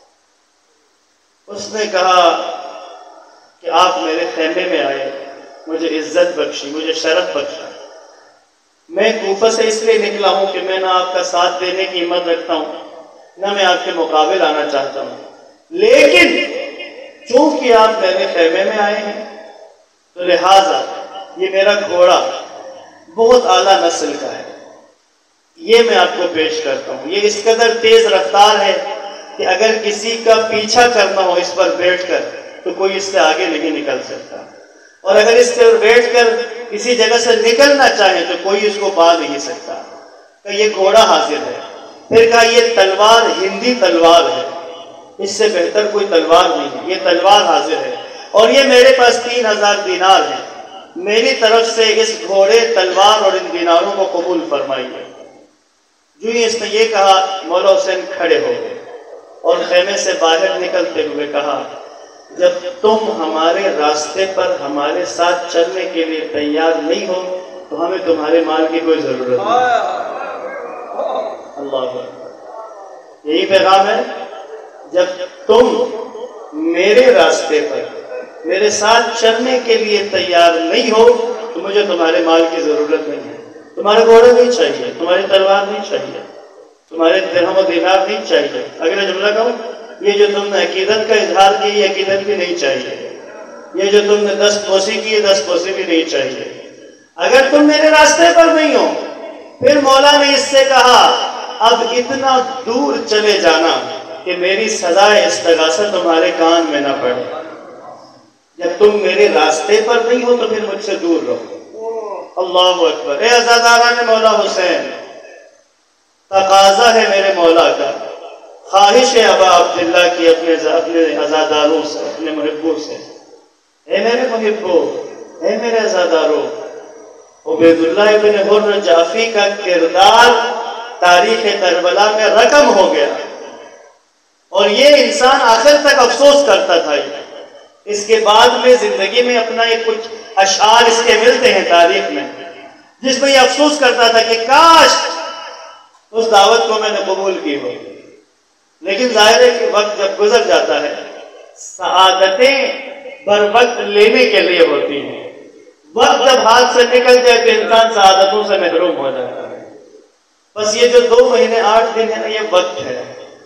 اس نے کہا کہ آپ میرے خیمے میں آئے، مجھے عزت بخشی، مجھے شرف بخشا، میں کوفہ سے اس لیے نکلا ہوں کہ میں نہ آپ کا ساتھ دینے کی ہمت رکھتا ہوں، نہ میں آپ کے مقابل آنا چاہتا ہوں، لیکن چونکہ آپ میرے خیمے میں آئے ہیں تو لہٰذا یہ میرا گھوڑا بہت اعلیٰ نسل کا ہے، یہ میں آپ کو پیش کرتا ہوں۔ یہ اس قدر تیز رفتار ہے کہ اگر کسی کا پیچھا کرنا ہو اس پر بیٹھ کر تو کوئی اس سے آگے نہیں نکل سکتا، اور اگر اس پر بیٹھ کر کسی جگہ سے نکلنا چاہے تو کوئی اس کو پا نہیں سکتا۔ کہ یہ گھوڑا حاضر ہے، پھر کہا یہ تلوار ہندی تلوار ہے، اس سے بہتر کوئی تلوار نہیں ہے، یہ تلوار حاضر ہے، اور یہ میرے پاس تین ہزار دینار ہے، میری طرف سے اس گھوڑے، تلوار اور ان دیناروں کو قبول فرمائیے۔ جو ہی اس نے یہ کہا مولا حسین کھڑے ہو گئے اور خیمے سے باہر نکلتے ہوئے کہا، جب تم ہمارے راستے پر ہمارے ساتھ چلنے کے لیے تیار نہیں ہو تو ہمیں تمہارے مال کی کوئی ضرورت نہیں۔ اللہ اکبر، یہی پیغام ہے، جب تم میرے راستے پر میرے ساتھ چلنے کے لیے تیار نہیں ہو تو مجھے تمہارے مال کی ضرورت نہیں ہے، تمہارا گھوڑا نہیں چاہیے، تمہاری تلوار نہیں چاہیے، تمہارے درہم و دینار نہیں چاہیے۔ اگلا جملہ کہوں، یہ جو تم نے عقیدت کا اظہار کی یہ عقیدت بھی نہیں چاہیے، یہ جو تم نے دست بوسی کی یہ دست بوسی بھی نہیں چاہیے۔ اگر تم میرے راستے پر نہیں ہو، پھر مولا نے اس سے کہا اب اتنا دور چلے جانا کہ میری سزائے استغاثہ تمہارے کان میں نہ پڑے۔ جب تم میرے راستے پر نہیں ہو تو پھر مجھ سے دور رہو۔ اللہ اکبر۔ اے عزاداران مولا حسین، تقاضا ہے میرے مولا کا، خواہش ہے ابا عبداللہ کی اپنے اپنے عزاداروں سے، اپنے محبوں سے، اے میرے محبوں، اے میرے عزاداروں، عبید اللہ ابن حر جعفی کا کردار تاریخ کربلا میں رقم ہو گیا، اور یہ انسان آخر تک افسوس کرتا تھا۔ اس کے بعد میں زندگی میں اپنا ایک کچھ اشعار اس کے ملتے ہیں تاریخ میں، جس میں یہ افسوس کرتا تھا کہ کاش اس دعوت کو میں نے قبول کی ہو۔ لیکن ظاہر ہے کہ وقت جب گزر جاتا ہے، سعادتیں بر وقت لینے کے لیے ہوتی ہیں، وقت جب ہاتھ سے نکل جائے تو انسان سعادتوں سے محروم ہو جاتا ہے۔ بس یہ جو دو مہینے آٹھ دن ہے نا، یہ وقت ہے،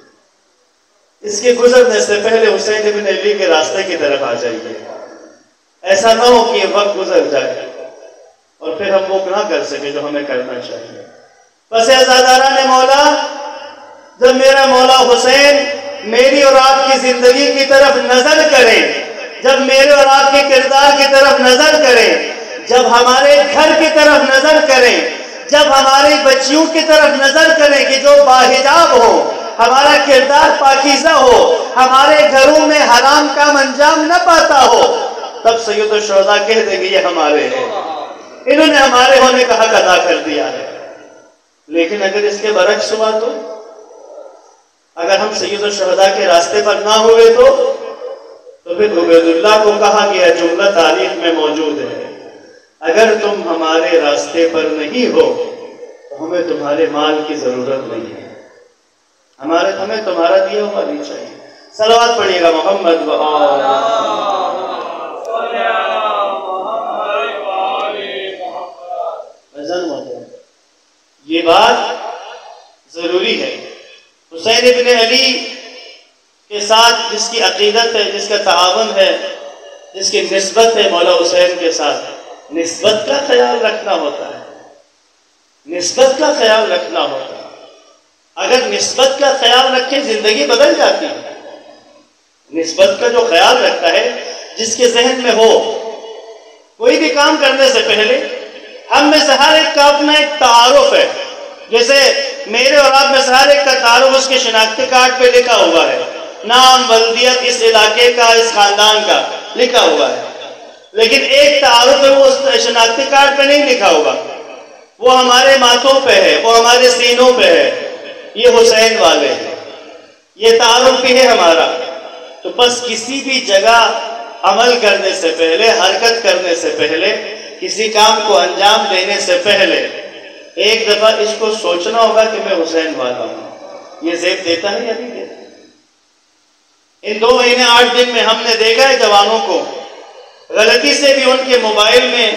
اس کے گزرنے سے پہلے حسین ابن علی کے راستے کی طرف آ جائیے۔ ایسا نہ ہو کہ یہ وقت گزر جائے اور پھر ہم وہ نہ کر سکے جو ہمیں کرنا چاہیے۔ بس عزاداران مولا، جب میرا مولا حسین میری اور آپ کی زندگی کی طرف نظر کریں، جب میرے اور آپ کے کردار کی طرف نظر کریں، جب ہمارے گھر کی طرف نظر کریں، جب ہماری بچیوں کی طرف نظر کریں کہ جو باحجاب ہو، ہمارا کردار پاکیزہ ہو، ہمارے گھروں میں حرام کام انجام نہ پاتا ہو، تب سید الشہداء کہہ دیں گے یہ ہمارے ہیں، انہوں نے ہمارے ہونے کا حق ادا کر دیا ہے۔ لیکن اگر اس کے برعکس ہوا تو، اگر ہم سید الشہداء کے راستے پر نہ ہوئے تو تو پھر عبید اللہ کو کہا گیا، جملہ تاریخ میں موجود ہے، اگر تم ہمارے راستے پر نہیں ہو تو ہمیں تمہارے مال کی ضرورت نہیں ہے، ہمارے ہمیں تمہارا دیا ہوا نہیں چاہیے۔ صلوات پڑھیے گا محمد و آل یہ بات ضروری ہے۔ حسین ابن علی کے ساتھ جس کی عقیدت ہے، جس کا تعاون ہے، جس کی نسبت ہے مولا حسین کے ساتھ، نسبت کا خیال رکھنا ہوتا ہے، نسبت کا خیال رکھنا ہوتا ہے۔ اگر نسبت کا خیال رکھے زندگی بدل جاتی ہے۔ نسبت کا جو خیال رکھتا ہے، جس کے ذہن میں ہو کوئی بھی کام کرنے سے پہلے، ہم میں سے ہر ایک کا اپنا ایک تعارف ہے، جیسے میرے اور آپ میں سے ہر ایک کا تعارف اس کے شناختی کارڈ پہ لکھا ہوا ہے، نام، ولدیت، اس علاقے کا، اس خاندان کا لکھا ہوا ہے، لیکن ایک تعارف ہے وہ اس شناختی کارڈ پہ نہیں لکھا ہوگا، وہ ہمارے ماتھوں پہ ہے، وہ ہمارے سینوں پہ ہے، یہ حسین والے ہیں، یہ تعارف بھی ہے ہمارا۔ تو بس کسی بھی جگہ عمل کرنے سے پہلے، حرکت کرنے سے پہلے، کسی کام کو انجام دینے سے پہلے ایک دفعہ اس کو سوچنا ہوگا کہ میں حسین والا ہوں۔ یہ زیب دیتا ہے یا نہیں دیتا؟ ان دو مہینے آٹھ دن میں ہم نے دیکھا ہے جوانوں کو غلطی سے بھی ان کے موبائل میں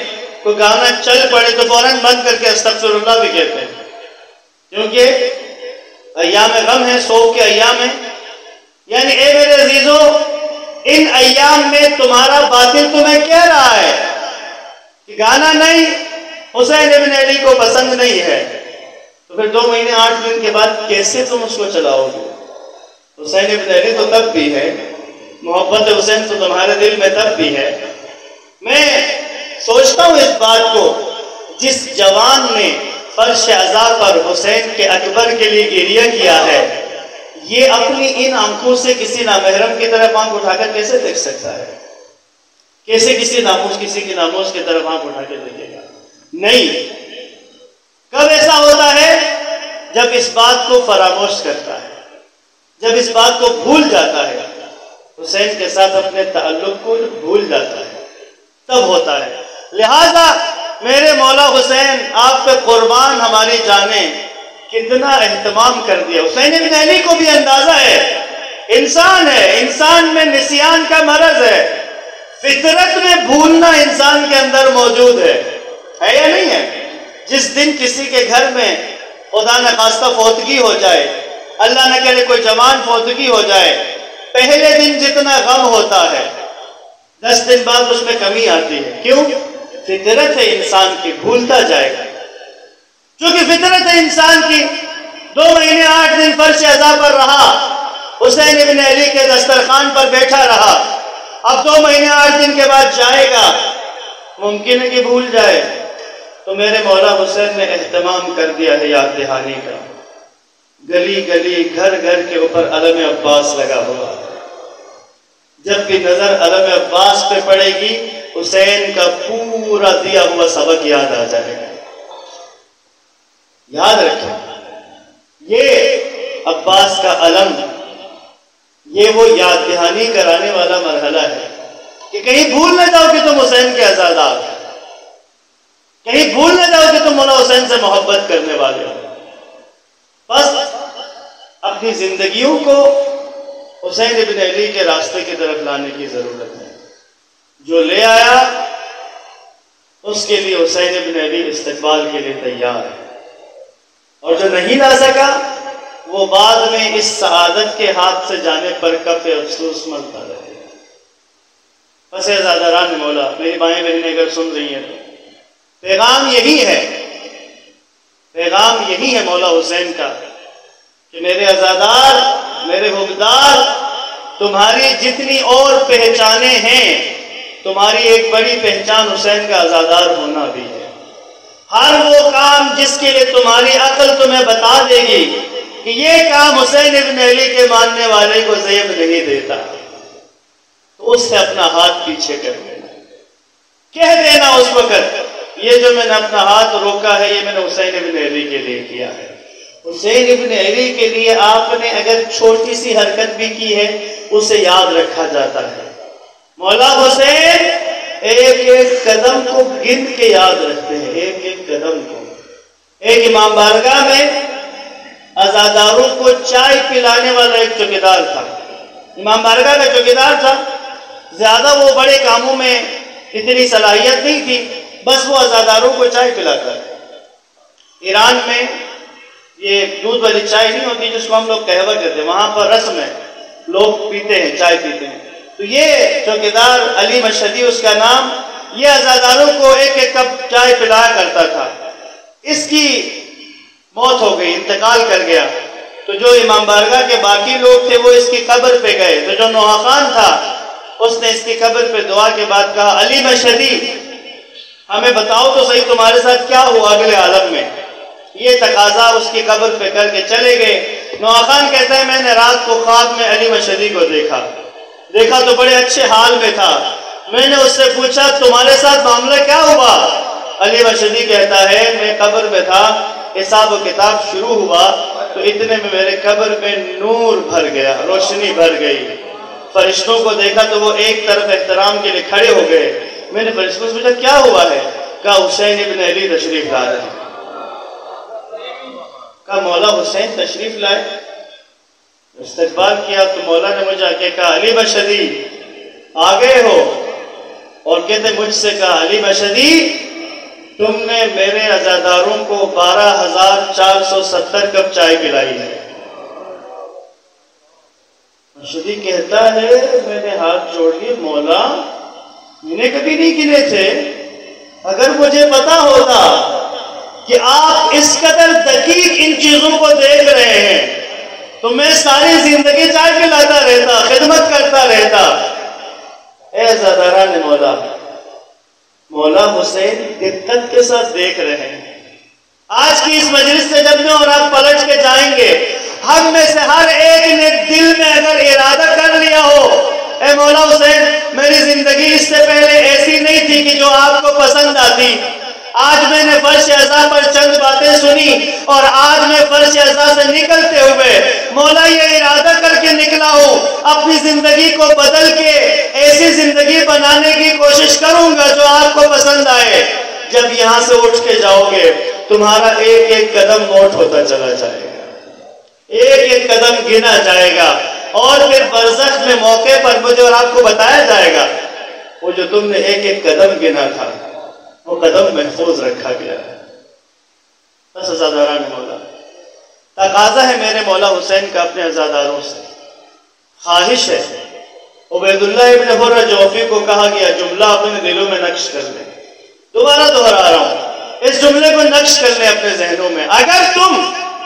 کوئی گانا چل پڑے تو فوراً بند کر کے استغفر اللہ بھی کہتے ہیں، کیونکہ ایام غم ہے، سوگ کے ایام ہیں. یعنی اے میرے عزیزو، ان ایام میں تمہارا باطل تمہیں کہہ رہا ہے کہ گانا نہیں، حسین ابن علی کو پسند نہیں ہے، تو پھر دو مہینے آٹھ دن کے بعد کیسے تم اس کو چلاؤ گے؟ حسین ابن علی تو تب بھی ہے، محبت حسین تو تمہارے دل میں تب بھی ہے. میں سوچتا ہوں اس بات کو، جس جوان نے فرش عزا پر حسین کے اکبر کے لیے گریہ کیا ہے، یہ اپنی ان آنکھوں سے کسی نامحرم کی طرف آنکھ اٹھا کر کیسے دیکھ سکتا ہے؟ کیسے کسی ناموس کسی کی ناموس کی طرف آنکھ اٹھا کے دیکھے گا؟ نہیں. کب ایسا ہوتا ہے؟ جب اس بات کو فراموش کرتا ہے، جب اس بات کو بھول جاتا ہے، حسین کے ساتھ اپنے تعلق کو بھول جاتا ہے، تب ہوتا ہے. لہذا میرے مولا حسین، آپ پہ قربان ہماری جانیں، کتنا اہتمام کر دیا. حسین ابن علی کو بھی اندازہ ہے، انسان ہے، انسان میں نسیان کا مرض ہے، فطرت میں بھولنا انسان کے اندر موجود ہے، ہے یا نہیں ہے؟ جس دن کسی کے گھر میں خدا نہ خواستہ فوتگی ہو جائے، اللہ نہ کرے کوئی جوان فوتگی ہو جائے، پہلے دن جتنا غم ہوتا ہے، دس دن بعد اس میں کمی آتی ہے. کیوں؟ فطرت ہے انسان کی، بھولتا جائے گا. چونکہ فطرت ہے انسان کی. دو مہینے آٹھ دن فرش عزا پر رہا، حسین ابن علی کے دسترخوان پر بیٹھا رہا. اب دو مہینے آٹھ دن کے بعد جائے گا، ممکن ہے کہ بھول جائے. تو میرے مولا حسین نے اہتمام کر دیا ہے یاد دہانی کا. گلی گلی گھر گھر کے اوپر علم عباس لگا ہوا ہے. جب بھی نظر علم عباس پہ پڑے گی، حسین کا پورا دیا ہوا سبق یاد آ جائے گا. یاد رکھیں، یہ عباس کا علم، یہ وہ یاد دہانی کرانے والا مرحلہ ہے کہ کہیں بھول نہ جاؤ کہ تم حسین کے عزادار ہو، کہیں بھول نہ جاؤ کہ تم مولا حسین سے محبت کرنے والے ہو. بس اپنی زندگیوں کو حسین ابن علی کے راستے کی طرف لانے کی ضرورت ہے. جو لے آیا اس کے لیے حسین ابن علی استقبال کے لیے تیار ہے، اور جو نہیں لا سکا وہ بعد میں اس سعادت کے ہاتھ سے جانے پر کف افسوس ملتا رہے. پس عزاداران مولا، میری بائیں بہنیں اگر سن رہی ہیں تو پیغام یہی ہے، پیغام یہی ہے مولا حسین کا کہ میرے عزادار، میرے حقدار، تمہاری جتنی اور پہچانیں ہیں، تمہاری ایک بڑی پہچان حسین کا عزادار ہونا بھی ہے. ہر وہ کام جس کے لیے تمہاری عقل تمہیں بتا دے گی کہ یہ کام حسین ابن علی کے ماننے والے کو زیب نہیں دیتا، تو اس سے اپنا ہاتھ پیچھے کر لینا. کہہ دینا اس وقت، یہ جو میں نے اپنا ہاتھ روکا ہے، یہ میں نے حسین ابن علی کے لیے کیا ہے. حسین ابن علی کے لیے آپ نے اگر چھوٹی سی حرکت بھی کی ہے، اسے یاد رکھا جاتا ہے. مولا حسین ایک ایک قدم کو گن کے یاد رکھتے ہیں، ایک ایک قدم کو. ایک امام بارگاہ میں عزاداروں کو چائے پلانے والا ایک چوکیدار تھا. امام بارگاہ کا چوکیدار تھا، زیادہ وہ بڑے کاموں میں اتنی صلاحیت نہیں تھی، بس وہ عزاداروں کو چائے پلاتا ہے. ایران میں یہ دودھ والی چائے نہیں ہوتی جس کو ہم لوگ قہوہ کہتے ہیں، وہاں پر رسم ہے، لوگ پیتے ہیں، چائے پیتے ہیں. تو یہ چوکیدار علی مشہدی اس کا نام، یہ عزاداروں کو ایک ایک کپ چائے پلایا کرتا تھا. اس کی موت ہو گئی، انتقال کر گیا. تو جو امام بارگاہ کے باقی لوگ تھے وہ اس کی قبر پہ گئے. تو جو نوحہ خان تھا اس نے اس کی قبر پہ دعا کے بعد کہا، علی مشہدی ہمیں بتاؤ تو صحیح تمہارے ساتھ کیا ہوا اگلے عالم میں. یہ تقاضا اس کی قبر پہ کر کے چلے گئے. نوحہ خان کہتا ہے میں نے رات کو خواب میں علی مشہدی کو دیکھا دیکھا تو بڑے اچھے حال میں تھا. میں نے اس سے پوچھا تمہارے ساتھ معاملہ کیا ہوا؟ علی مشہدی کہتا ہے میں قبر میں تھا، حساب و کتاب شروع ہوا تو اتنے میں میرے قبر میں نور بھر گیا، روشنی بھر گئی. فرشتوں کو دیکھا تو وہ ایک طرف احترام کے لیے کھڑے ہو گئے. میں نے فرشتوں سے پوچھا کیا ہوا ہے؟ کہا حسین ابن علی تشریف لا رہے ہیں. کہا مولا حسین تشریف لائے. استقبال کیا تو مولا نے مجھے آ کے کہا علی مشہدی آ گئے ہو، اور کہتے مجھ سے کہا علی مشہدی تم نے میرے عزاداروں کو بارہ ہزار چار سو ستر کپ چائے پلائی ہے۔ مرشدی کہتا ہے میں نے ہاتھ جوڑ لیے، مولا میں نے کبھی نہیں گنے تھے، اگر مجھے پتا ہوتا کہ آپ اس قدر دقیق ان چیزوں کو دیکھ رہے ہیں تو میں ساری زندگی چائے پلاتا رہتا، خدمت کرتا رہتا۔ اے عزاداران مولا، مولا حسین دقت کے ساتھ دیکھ رہے ہیں۔ آج کی اس مجلس سے جب میں اور آپ پلٹ کے جائیں گے، ہم میں سے ہر ایک نے دل میں اگر ارادہ کر لیا ہو اے مولا حسین میری زندگی اس سے پہلے ایسی نہیں تھی کہ جو آپ کو پسند آتی، آج میں نے فرش اعضا پر چند باتیں سنی اور آج میں فرش اعضا سے نکلتے ہوئے مولا یہ ارادہ کر کے نکلا ہوں اپنی زندگی کو بدل کے ایسی زندگی بنانے کی کوشش کروں گا جو آپ کو پسند آئے۔ جب یہاں سے اٹھ کے جاؤ گے تمہارا ایک ایک قدم نوٹ ہوتا چلا جائے گا، ایک ایک قدم گنا جائے گا، اور پھر برزخ میں موقع پر مجھے اور آپ کو بتایا جائے گا وہ جو تم نے ایک ایک قدم گنا تھا وہ قدم محفوظ رکھا گیا ہے۔ بس عزاداران مولا، تقاضا ہے میرے مولا حسین کا اپنے عزاداروں سے، خواہش ہے عبید اللہ ابن حر جوفی کو کہا گیا جملہ اپنے دلوں میں نقش کر لیں، دوبارہ دوہرا رہا ہوں، اس جملے کو نقش کر لیں اپنے ذہنوں میں، اگر تم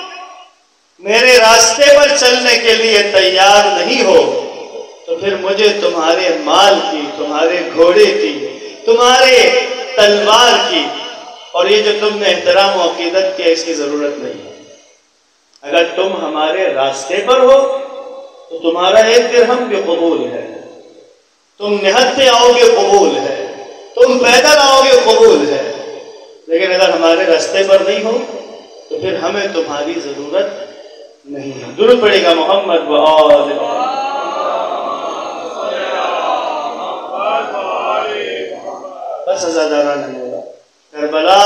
میرے راستے پر چلنے کے لیے تیار نہیں ہو تو پھر مجھے تمہارے مال کی، تمہارے گھوڑے کی، تمہارے تلوار کی اور یہ جو تم نے احترام و عقیدت کیا اس کی ضرورت نہیں ہے۔ اگر تم ہمارے راستے پر ہو تو تمہارا ایک درہم بھی قبول ہے، تم نہتے آؤ گے قبول ہے، تم پیدل آؤ گے قبول ہے، لیکن اگر ہمارے راستے پر نہیں ہو تو پھر ہمیں تمہاری ضرورت نہیں ہے۔ درود پڑے گا محمد و آل بس عزاداران مولا، کربلا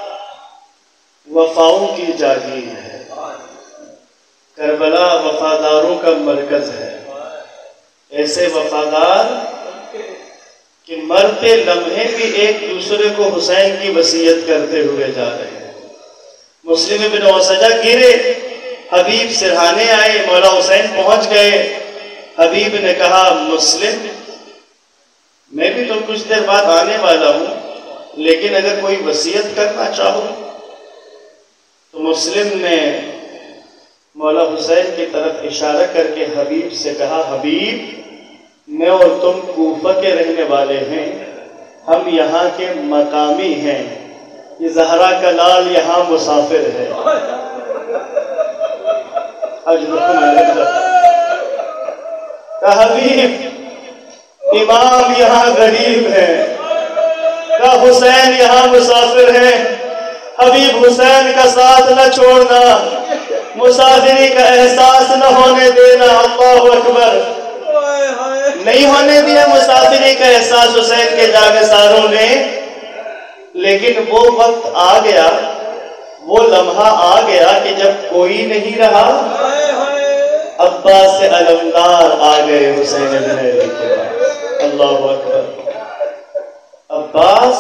وفاؤں کی جاگیر ہے، کربلا وفاداروں کا مرکز ہے، ایسے وفادار کہ مرتے لمحے بھی ایک دوسرے کو حسین کی وصیت کرتے ہوئے جا رہے ہیں۔ مسلم بن اوسجہ گرے، حبیب سرہانے آئے، مولا حسین پہنچ گئے، حبیب نے کہا مسلم میں بھی تو کچھ دیر بعد آنے والا ہوں لیکن اگر کوئی وصیت کرنا چاہو تو مسلم نے مولا حسین کی طرف اشارہ کر کے حبیب سے کہا حبیب میں اور تم کوفہ کے رہنے والے ہیں، ہم یہاں کے مقامی ہیں، یہ زہرا کا لال یہاں مسافر ہے، حبیب امام یہاں غریب ہے، کا حسین یہاں مسافر ہے، حبیب حسین کا ساتھ نہ چھوڑنا، مسافری کا احساس نہ ہونے دینا۔ اللہ اکبر، نہیں ہونے دیا مسافری کا احساس حسین کے جانثاروں نے، لیکن وہ وقت آ گیا، وہ لمحہ آ گیا کہ جب کوئی نہیں رہا عباس سے علمدار آ گئے حسین بن علی کے بعد۔ اللہ اکبر، عباس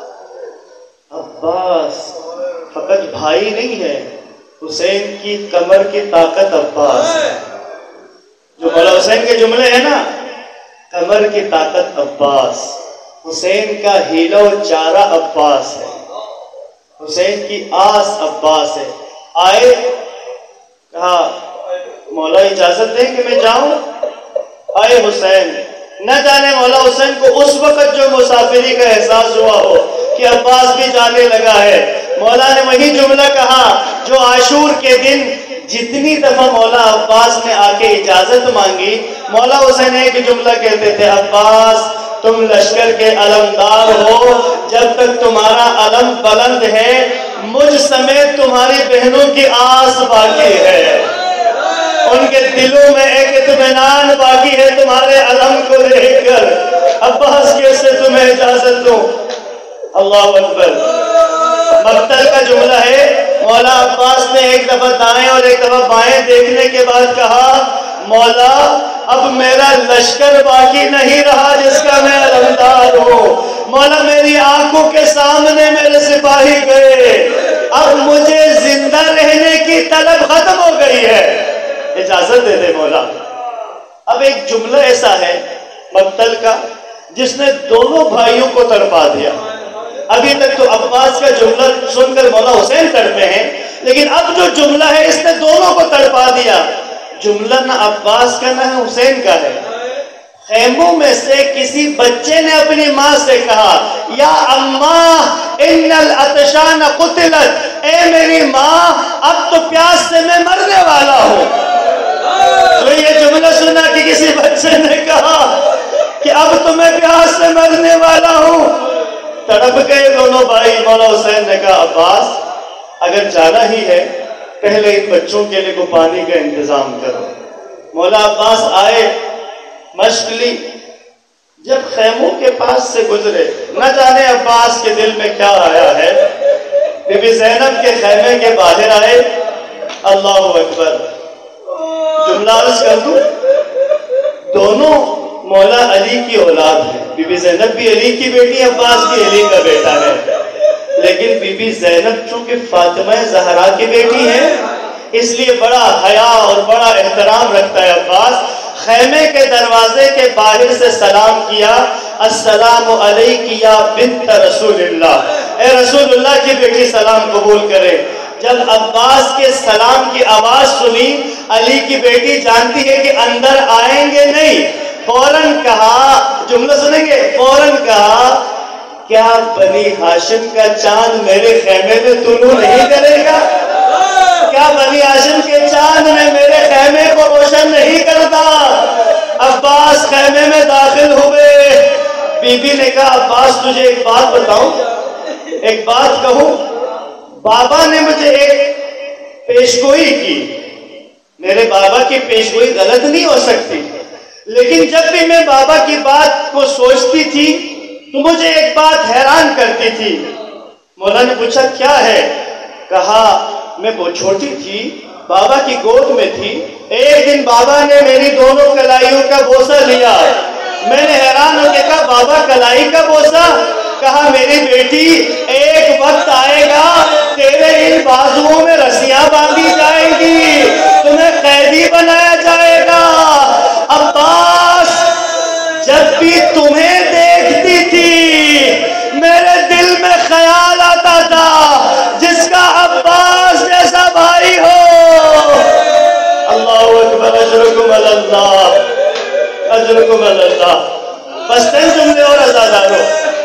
عباس فقط بھائی نہیں ہے، حسین کی کمر کی طاقت عباس ہے۔ جو مولا حسین کے جملے ہیں نا، کمر کی طاقت عباس، حسین کا ہیلا و چارہ عباس ہے، حسین کی آس عباس ہے۔ آئے کہا مولا اجازت دیں کہ میں جاؤں؟ آئے حسین، نہ جانے مولا حسین کو اس وقت جو مسافری کا احساس ہوا ہو کہ عباس بھی جانے لگا ہے، مولا نے وہی جملہ کہا جو عاشور کے دن جتنی دفعہ مولا عباس نے آ کے اجازت مانگی، مولا حسین ایک جملہ کہتے تھے عباس تم لشکر کے علمدار ہو، جب تک تمہارا علم بلند ہے مجھ سمیت تمہاری بہنوں کی آس باقی ہے، ان کے دلوں میں ایک اطمینان باقی ہے تمہارے علم کو دیکھ کر، عباس کیسے تمہیں اجازت دوں۔ اللہ اکبر، مقتل کا جملہ ہے، مولا عباس نے ایک دفعہ دائیں اور ایک دفعہ بائیں دیکھنے کے بعد کہا مولا اب میرا لشکر باقی نہیں رہا جس کا میں علمدار ہوں، مولا میری آنکھوں کے سامنے میرے سپاہی گئے، اب مجھے زندہ رہنے کی طلب ختم ہو گئی ہے، اجازت دے دے مولا۔ اب ایک جملہ ایسا ہے مقتل کا جس نے دونوں بھائیوں کو تڑپا دیا۔ ابھی تک تو عباس کا جملہ سن کر مولا حسین تڑپے ہیں، لیکن اب جو جملہ ہے اس نے دونوں کو تڑپا دیا۔ جملہ نہ عباس کا نہ حسین کا ہے۔ خیموں میں سے کسی بچے نے اپنی ماں سے کہا، یا اماں ان العطشان قتلت، اے میری ماں اب تو پیاس سے میں مرنے والا ہوں۔ تو یہ جملہ سنا کہ کسی بچے نے کہا کہ اب تو میں پیاس سے مرنے والا ہوں، تڑپ گئے دونوں بھائی۔ مولا حسین نے کہا عباس اگر جانا ہی ہے پہلے ان بچوں کے لیے کو پانی کا انتظام کرو۔ مولا عباس آئے، مشق لی، جب خیموں کے پاس سے گزرے، نہ جانے عباس کے دل میں کیا آیا ہے، بی بی زینب کے خیمے کے باہر آئے، اللہ اکبر۔ جملہ عرض کر دوں، دونوں مولا علی کی اولاد ہے، بی بی زینب بھی علی کی بیٹی، عباس بھی علی کا بیٹا ہے، لیکن بی بی زینب چونکہ فاطمہ زہرا کی بیٹی ہے اس لیے بڑا حیا اور بڑا احترام رکھتا ہے عباس۔ خیمے کے دروازے کے باہر سے سلام کیا، السلام علیک یا بنت رسول اللہ، اے رسول اللہ کی بیٹی سلام قبول کرے۔ جب عباس کے سلام کی آواز سنی، علی کی بیٹی جانتی ہے کہ اندر آئیں گے نہیں، فوراً کہا، جملہ سنیں گے، فوراً کہا کیا بنی ہاشم کا چاند میرے خیمے میں طلوع نہیں کرے گا؟ کیا بنی ہاشم کے چاند میں میرے خیمے کو روشن نہیں کرتا؟ عباس خیمے میں داخل ہوئے، بی بی نے کہا عباس تجھے ایک بات بتاؤں، ایک بات کہوں، بابا نے مجھے ایک پیشگوئی کی، میرے بابا کی پیشگوئی غلط نہیں ہو سکتی، لیکن جب بھی میں بابا کی بات کو سوچتی تھی تو مجھے ایک بات حیران کرتی تھی۔ مولا نے پوچھا کیا ہے؟ کہا میں بہت چھوٹی تھی، بابا کی گود میں تھی، ایک دن بابا نے میری دونوں کلائیوں کا بوسہ لیا، میں نے حیران ہو کے کہا بابا کلائی کا بوسہ؟ کہا میری بیٹی ایک وقت آئے گا تیرے ان بازوؤں میں رسیاں باندھی جائیں گی، تمہیں قیدی بنایا جائے گا۔ عباس جب بھی تمہیں دیکھتی تھی میرے دل میں خیال آتا تھا جس کا عباس جیسا بھائی ہو۔ اللہ اکبر، اجرکم اللہ، اجرکم اللہ۔ بس تین جملے اور ازادارو،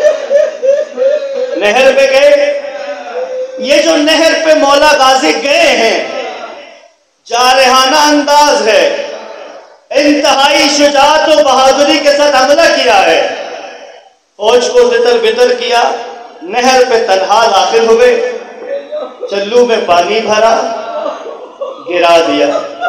نہر پہ گئے، یہ جو نہر پہ مولا غازی گئے ہیں جارحانہ انداز ہے، انتہائی شجاعت و بہادری کے ساتھ حملہ کیا ہے، فوج کو تتر بتر کیا، نہر پہ تنہا داخل ہوئے، چلو میں پانی بھرا، گرا دیا۔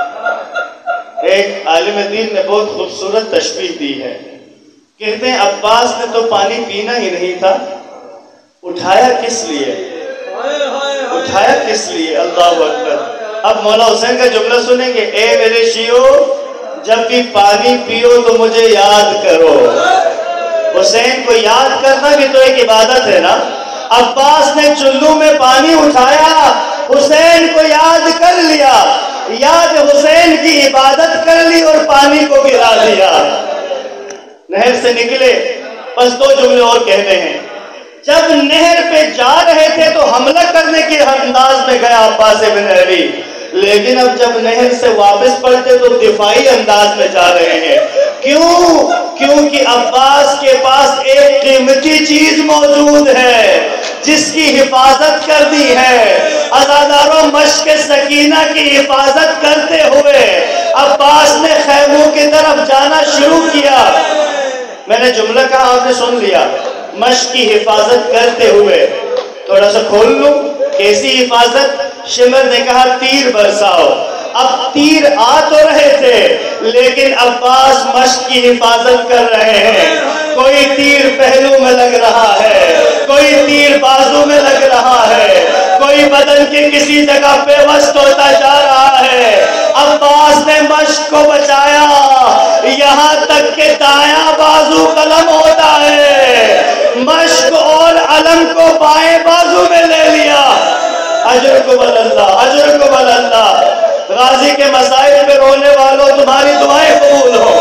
ایک عالم دین نے بہت خوبصورت تشبیہ دی ہے، کہتے ہیں عباس نے تو پانی پینا ہی نہیں تھا، اٹھایا کس لیے؟ اٹھایا کس لیے؟ اللہ اکبر۔ اب مولا حسین کا جملہ سنیں گے، اے میرے شیعو جب بھی پانی پیو تو مجھے یاد کرو۔ حسین کو یاد کرنا بھی تو ایک عبادت ہے نا۔ عباس نے چلو میں پانی اٹھایا، حسین کو یاد کر لیا، یاد حسین کی عبادت کر لی اور پانی کو گرا دیا۔ نہر سے نکلے، بس دو جملے اور کہنے ہیں۔ جب نہر پہ جا رہے تھے تو حملہ کرنے کے انداز میں گیا عباس بن علی، لیکن اب جب نہر سے واپس پلٹے تو دفاعی انداز میں جا رہے ہیں۔ کیوں؟ کیونکہ عباس کے پاس ایک قیمتی چیز موجود ہے جس کی حفاظت کر دی ہے۔ عزاداروں، مشق سکینہ کی حفاظت کرتے ہوئے عباس نے خیموں کی طرف جانا شروع کیا۔ میں نے جملہ کہا، آپ نے سن لیا، مشق کی حفاظت کرتے ہوئے۔ تھوڑا سا کھول لوں، کیسی حفاظت؟ شمر نے کہا تیر برساؤ۔ اب تیر آ تو رہے تھے لیکن عباس مشق کی حفاظت کر رہے ہیں۔ کوئی تیر پہلو میں لگ رہا ہے، کوئی تیر بازو میں لگ رہا ہے، کوئی بدن کی کسی جگہ پہ وسط ہوتا جا رہا ہے۔ عباس نے مشق کو بچایا، یہاں تک کہ دایاں بازو قلم ہوتا ہے، مشق اور علم کو بائیں بازو میں لے لیا. اجرکم اللہ، اجرکم اللہ. غازی کے مسائل پہ رونے والوں تمہاری دعائیں قبول ہو.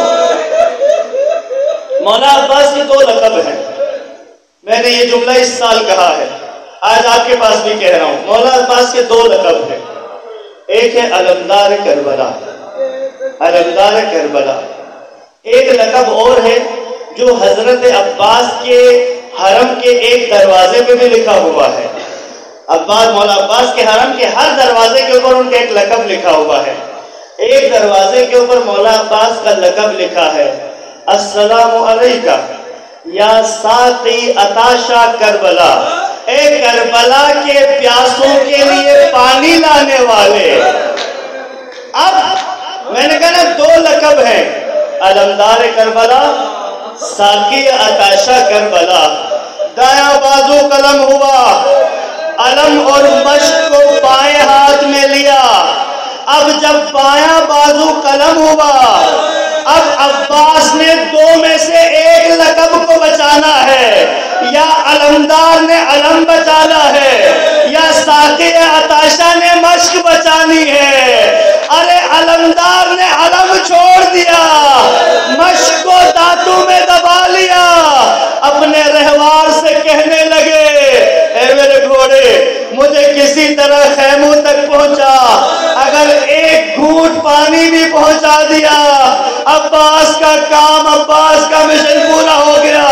مولا عباس کے دو لقب ہیں. میں نے یہ جملہ اس سال کہا ہے، آج آپ کے پاس بھی کہہ رہا ہوں. مولا عباس کے دو لقب ہیں. ایک ہے علمدار کربلا، علمدار کربلا. ایک لقب اور ہے جو حضرت عباس کے حرم کے ایک دروازے پہ بھی لکھا ہوا ہے. عباس مولا عباس کے حرم کے ہر دروازے کے اوپر ان کا ایک لقب لکھا ہوا ہے. ایک دروازے کے اوپر مولا عباس کا لقب لکھا ہے السلام علیکہ یا ساقی عطاشا کربلا، اے کربلا کے پیاسوں کے لیے پانی لانے والے. اب میں نے کہا نا دو لقب ہیں، علمدار کربلا، ساقی عطاشا کربلا. دایاں بازو قلم ہوا، علم اور مشق کو بائیں ہاتھ میں لیا. اب جب بایاں بازو قلم ہوا، اب عباس نے دو میں سے ایک لقب کو بچانا ہے. یا علمدار نے علم بچانا ہے یا ساقی عطاشا نے مشق بچانی ہے. ارے علمدار نے علم چھوڑ دیا، مشق کو دانتوں میں دبا لیا، اپنے رہوار سے کہنے لگے اے میرے گھوڑے مجھے کسی طرح خیموں تک پہنچا، اگر ایک گھونٹ پانی بھی پہنچا دیا عباس کا کام، عباس کا مشن پورا ہو گیا.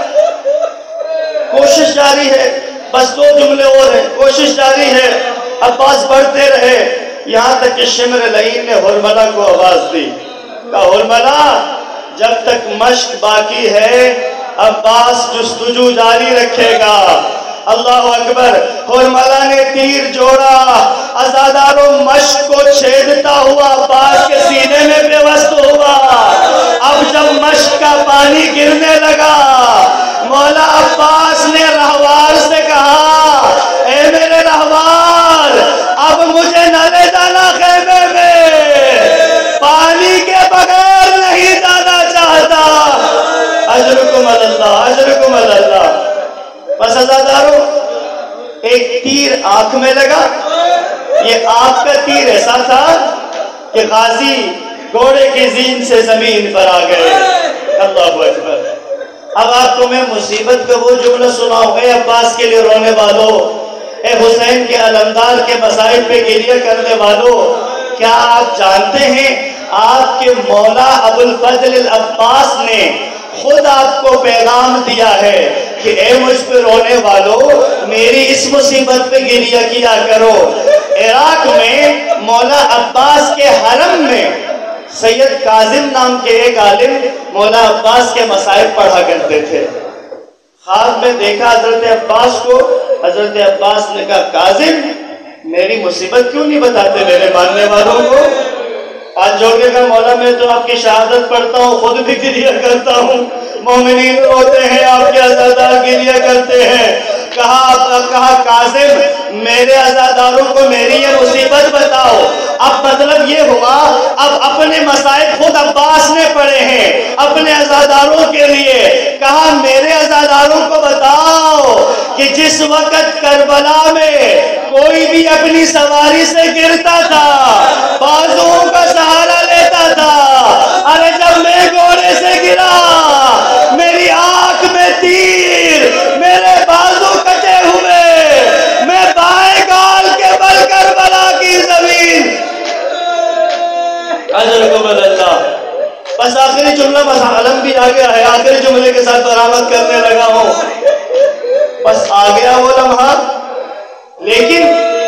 کوشش جاری ہے، بس دو جملے اور ہیں. کوشش جاری ہے. عباس بڑھتے رہے یہاں تک کہ شمر لعین نے حرملہ کو آواز دی. کہا حرملہ جب تک مشق باقی ہے عباس جستجو جاری رکھے گا. اللہ اکبر. حرملہ نے تیر جوڑا، عزاداروں مشق کو چھیدتا ہوا عباس کے سینے میں پیوست ہوا. اب جب مشق کا پانی گرنے لگا مولا عباس نے رہوار سے کہا اے میرے رہوار اب مجھے نہ لے جانا خیمے میں، پانی کے بغیر نہیں جانا چاہتا. اجرکم اللہ، اجرکم اللہ. بس عزاداروں ایک تیر آنکھ میں لگا. یہ آپ کا تیر ایسا تھا کہ غازی گھوڑے کی زین سے زمین پر آ گئے. اللہ اکبر. اب آپ کو میں مصیبت کا وہ جملہ سناؤں گے عباس کے لیے رونے والوں، اے حسین کے علمدار کے مسائل پہ گریہ کرنے والوں، کیا آپ جانتے ہیں آپ کے مولا ابو الفضل العباس نے خود آپ کو پیغام دیا ہے کہ اے مجھ پہ رونے والوں میری اس مصیبت پہ گریہ کیا کرو. عراق میں مولا عباس کے حرم میں سید کاظم نام کے ایک عالم مولا عباس کے مسائل پڑھا کرتے تھے. خواب میں دیکھا حضرت عباس کو. حضرت عباس نے کہا کاظم میری مصیبت کیوں نہیں بتاتے میرے ماننے والوں کو؟ آج جوڑے کا مولا میں تو آپ کی شہادت پڑھتا ہوں، خود بھی گریہ کرتا ہوں، مومنین روتے ہیں، آپ کے عزادار گریہ کرتے ہیں. کہا کہا کاظم میرے عزاداروں کو میری یہ مصیبت بتاؤ. اب مطلب یہ ہوا اب اپنے مسائل خود عباس نے پڑھے ہیں اپنے عزاداروں کے لیے. کہا میرے عزاداروں کو بتاؤ کہ جس وقت کربلا میں کوئی بھی اپنی سواری سے گرتا تھا بازوؤں کا سہارا لیتا تھا، ارے جب میں گھوڑے سے گرا میری آنکھ میں تیر، میرے بازو کٹے ہوئے، میں بائیں گال کے بل کربلا کی زمین. اجرکم اللہ. بس آخری جملہ، بس علم بھی آ گیا ہے، آخری جملے کے ساتھ برآمد کرنے لگا ہوں. بس آ گیا وہ لمحہ. لیکن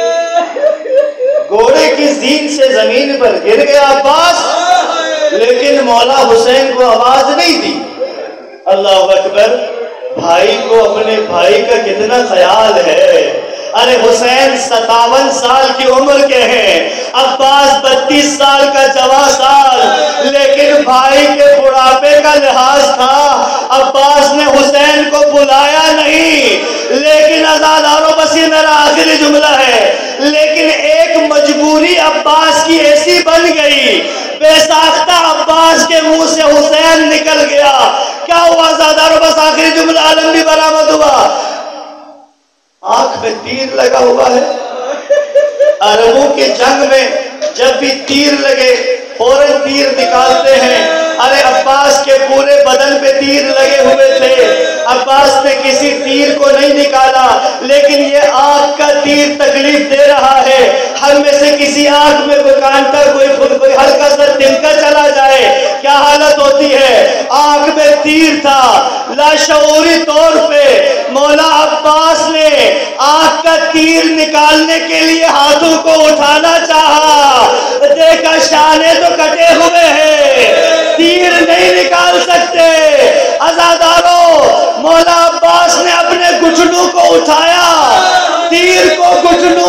گھوڑے کی زین سے زمین پر گر گیا عباس، لیکن مولا حسین کو آواز نہیں دی. اللہ اکبر. بھائی کو اپنے بھائی کا کتنا خیال ہے. ارے حسین ستاون سال کی عمر کے ہیں، عباس بتیس سال کا جوان سال، لیکن بھائی کے بڑھاپے کا لحاظ تھا. عباس نے حسین کو بلایا نہیں. لیکن عزاداروں بس یہ میرا آخری جملہ ہے، لیکن ایک مجبور مجبوری عباس کی ایسی بن گئی، بے ساختہ عباس کے منہ سے حسین نکل گیا. کیا ہوا زادارو؟ بس آخری جملہ، علم بھی برآمد ہوا. آنکھ میں تیر لگا ہوا ہے. عربوں کے جنگ میں جب بھی تیر لگے فوراً تیر نکالتے ہیں. ارے عباس کے پورے بدن پہ تیر لگے ہوئے تھے، عباس نے کسی تیر کو نہیں نکالا، لیکن یہ آنکھ کا تیر تکلیف دے رہا ہے. ہم میں سے کسی آنکھ میں کوئی کانٹا، کوئی کوئی ہلکا سا تنکا چلا جائے، کیا حالت ہوتی ہے؟ آنکھ میں تیر تھا. لاشعوری طور پہ مولا عباس نے آنکھ کا تیر نکالنے کے لیے ہاتھوں کو اٹھانا چاہا. دیکھا شانے تو کٹے ہوئے ہیں، تیر نہیں نکال سکتے. عزادارو، مولا عباس نے اپنے گھٹنوں کو اٹھایا، تیر کو گھٹنوں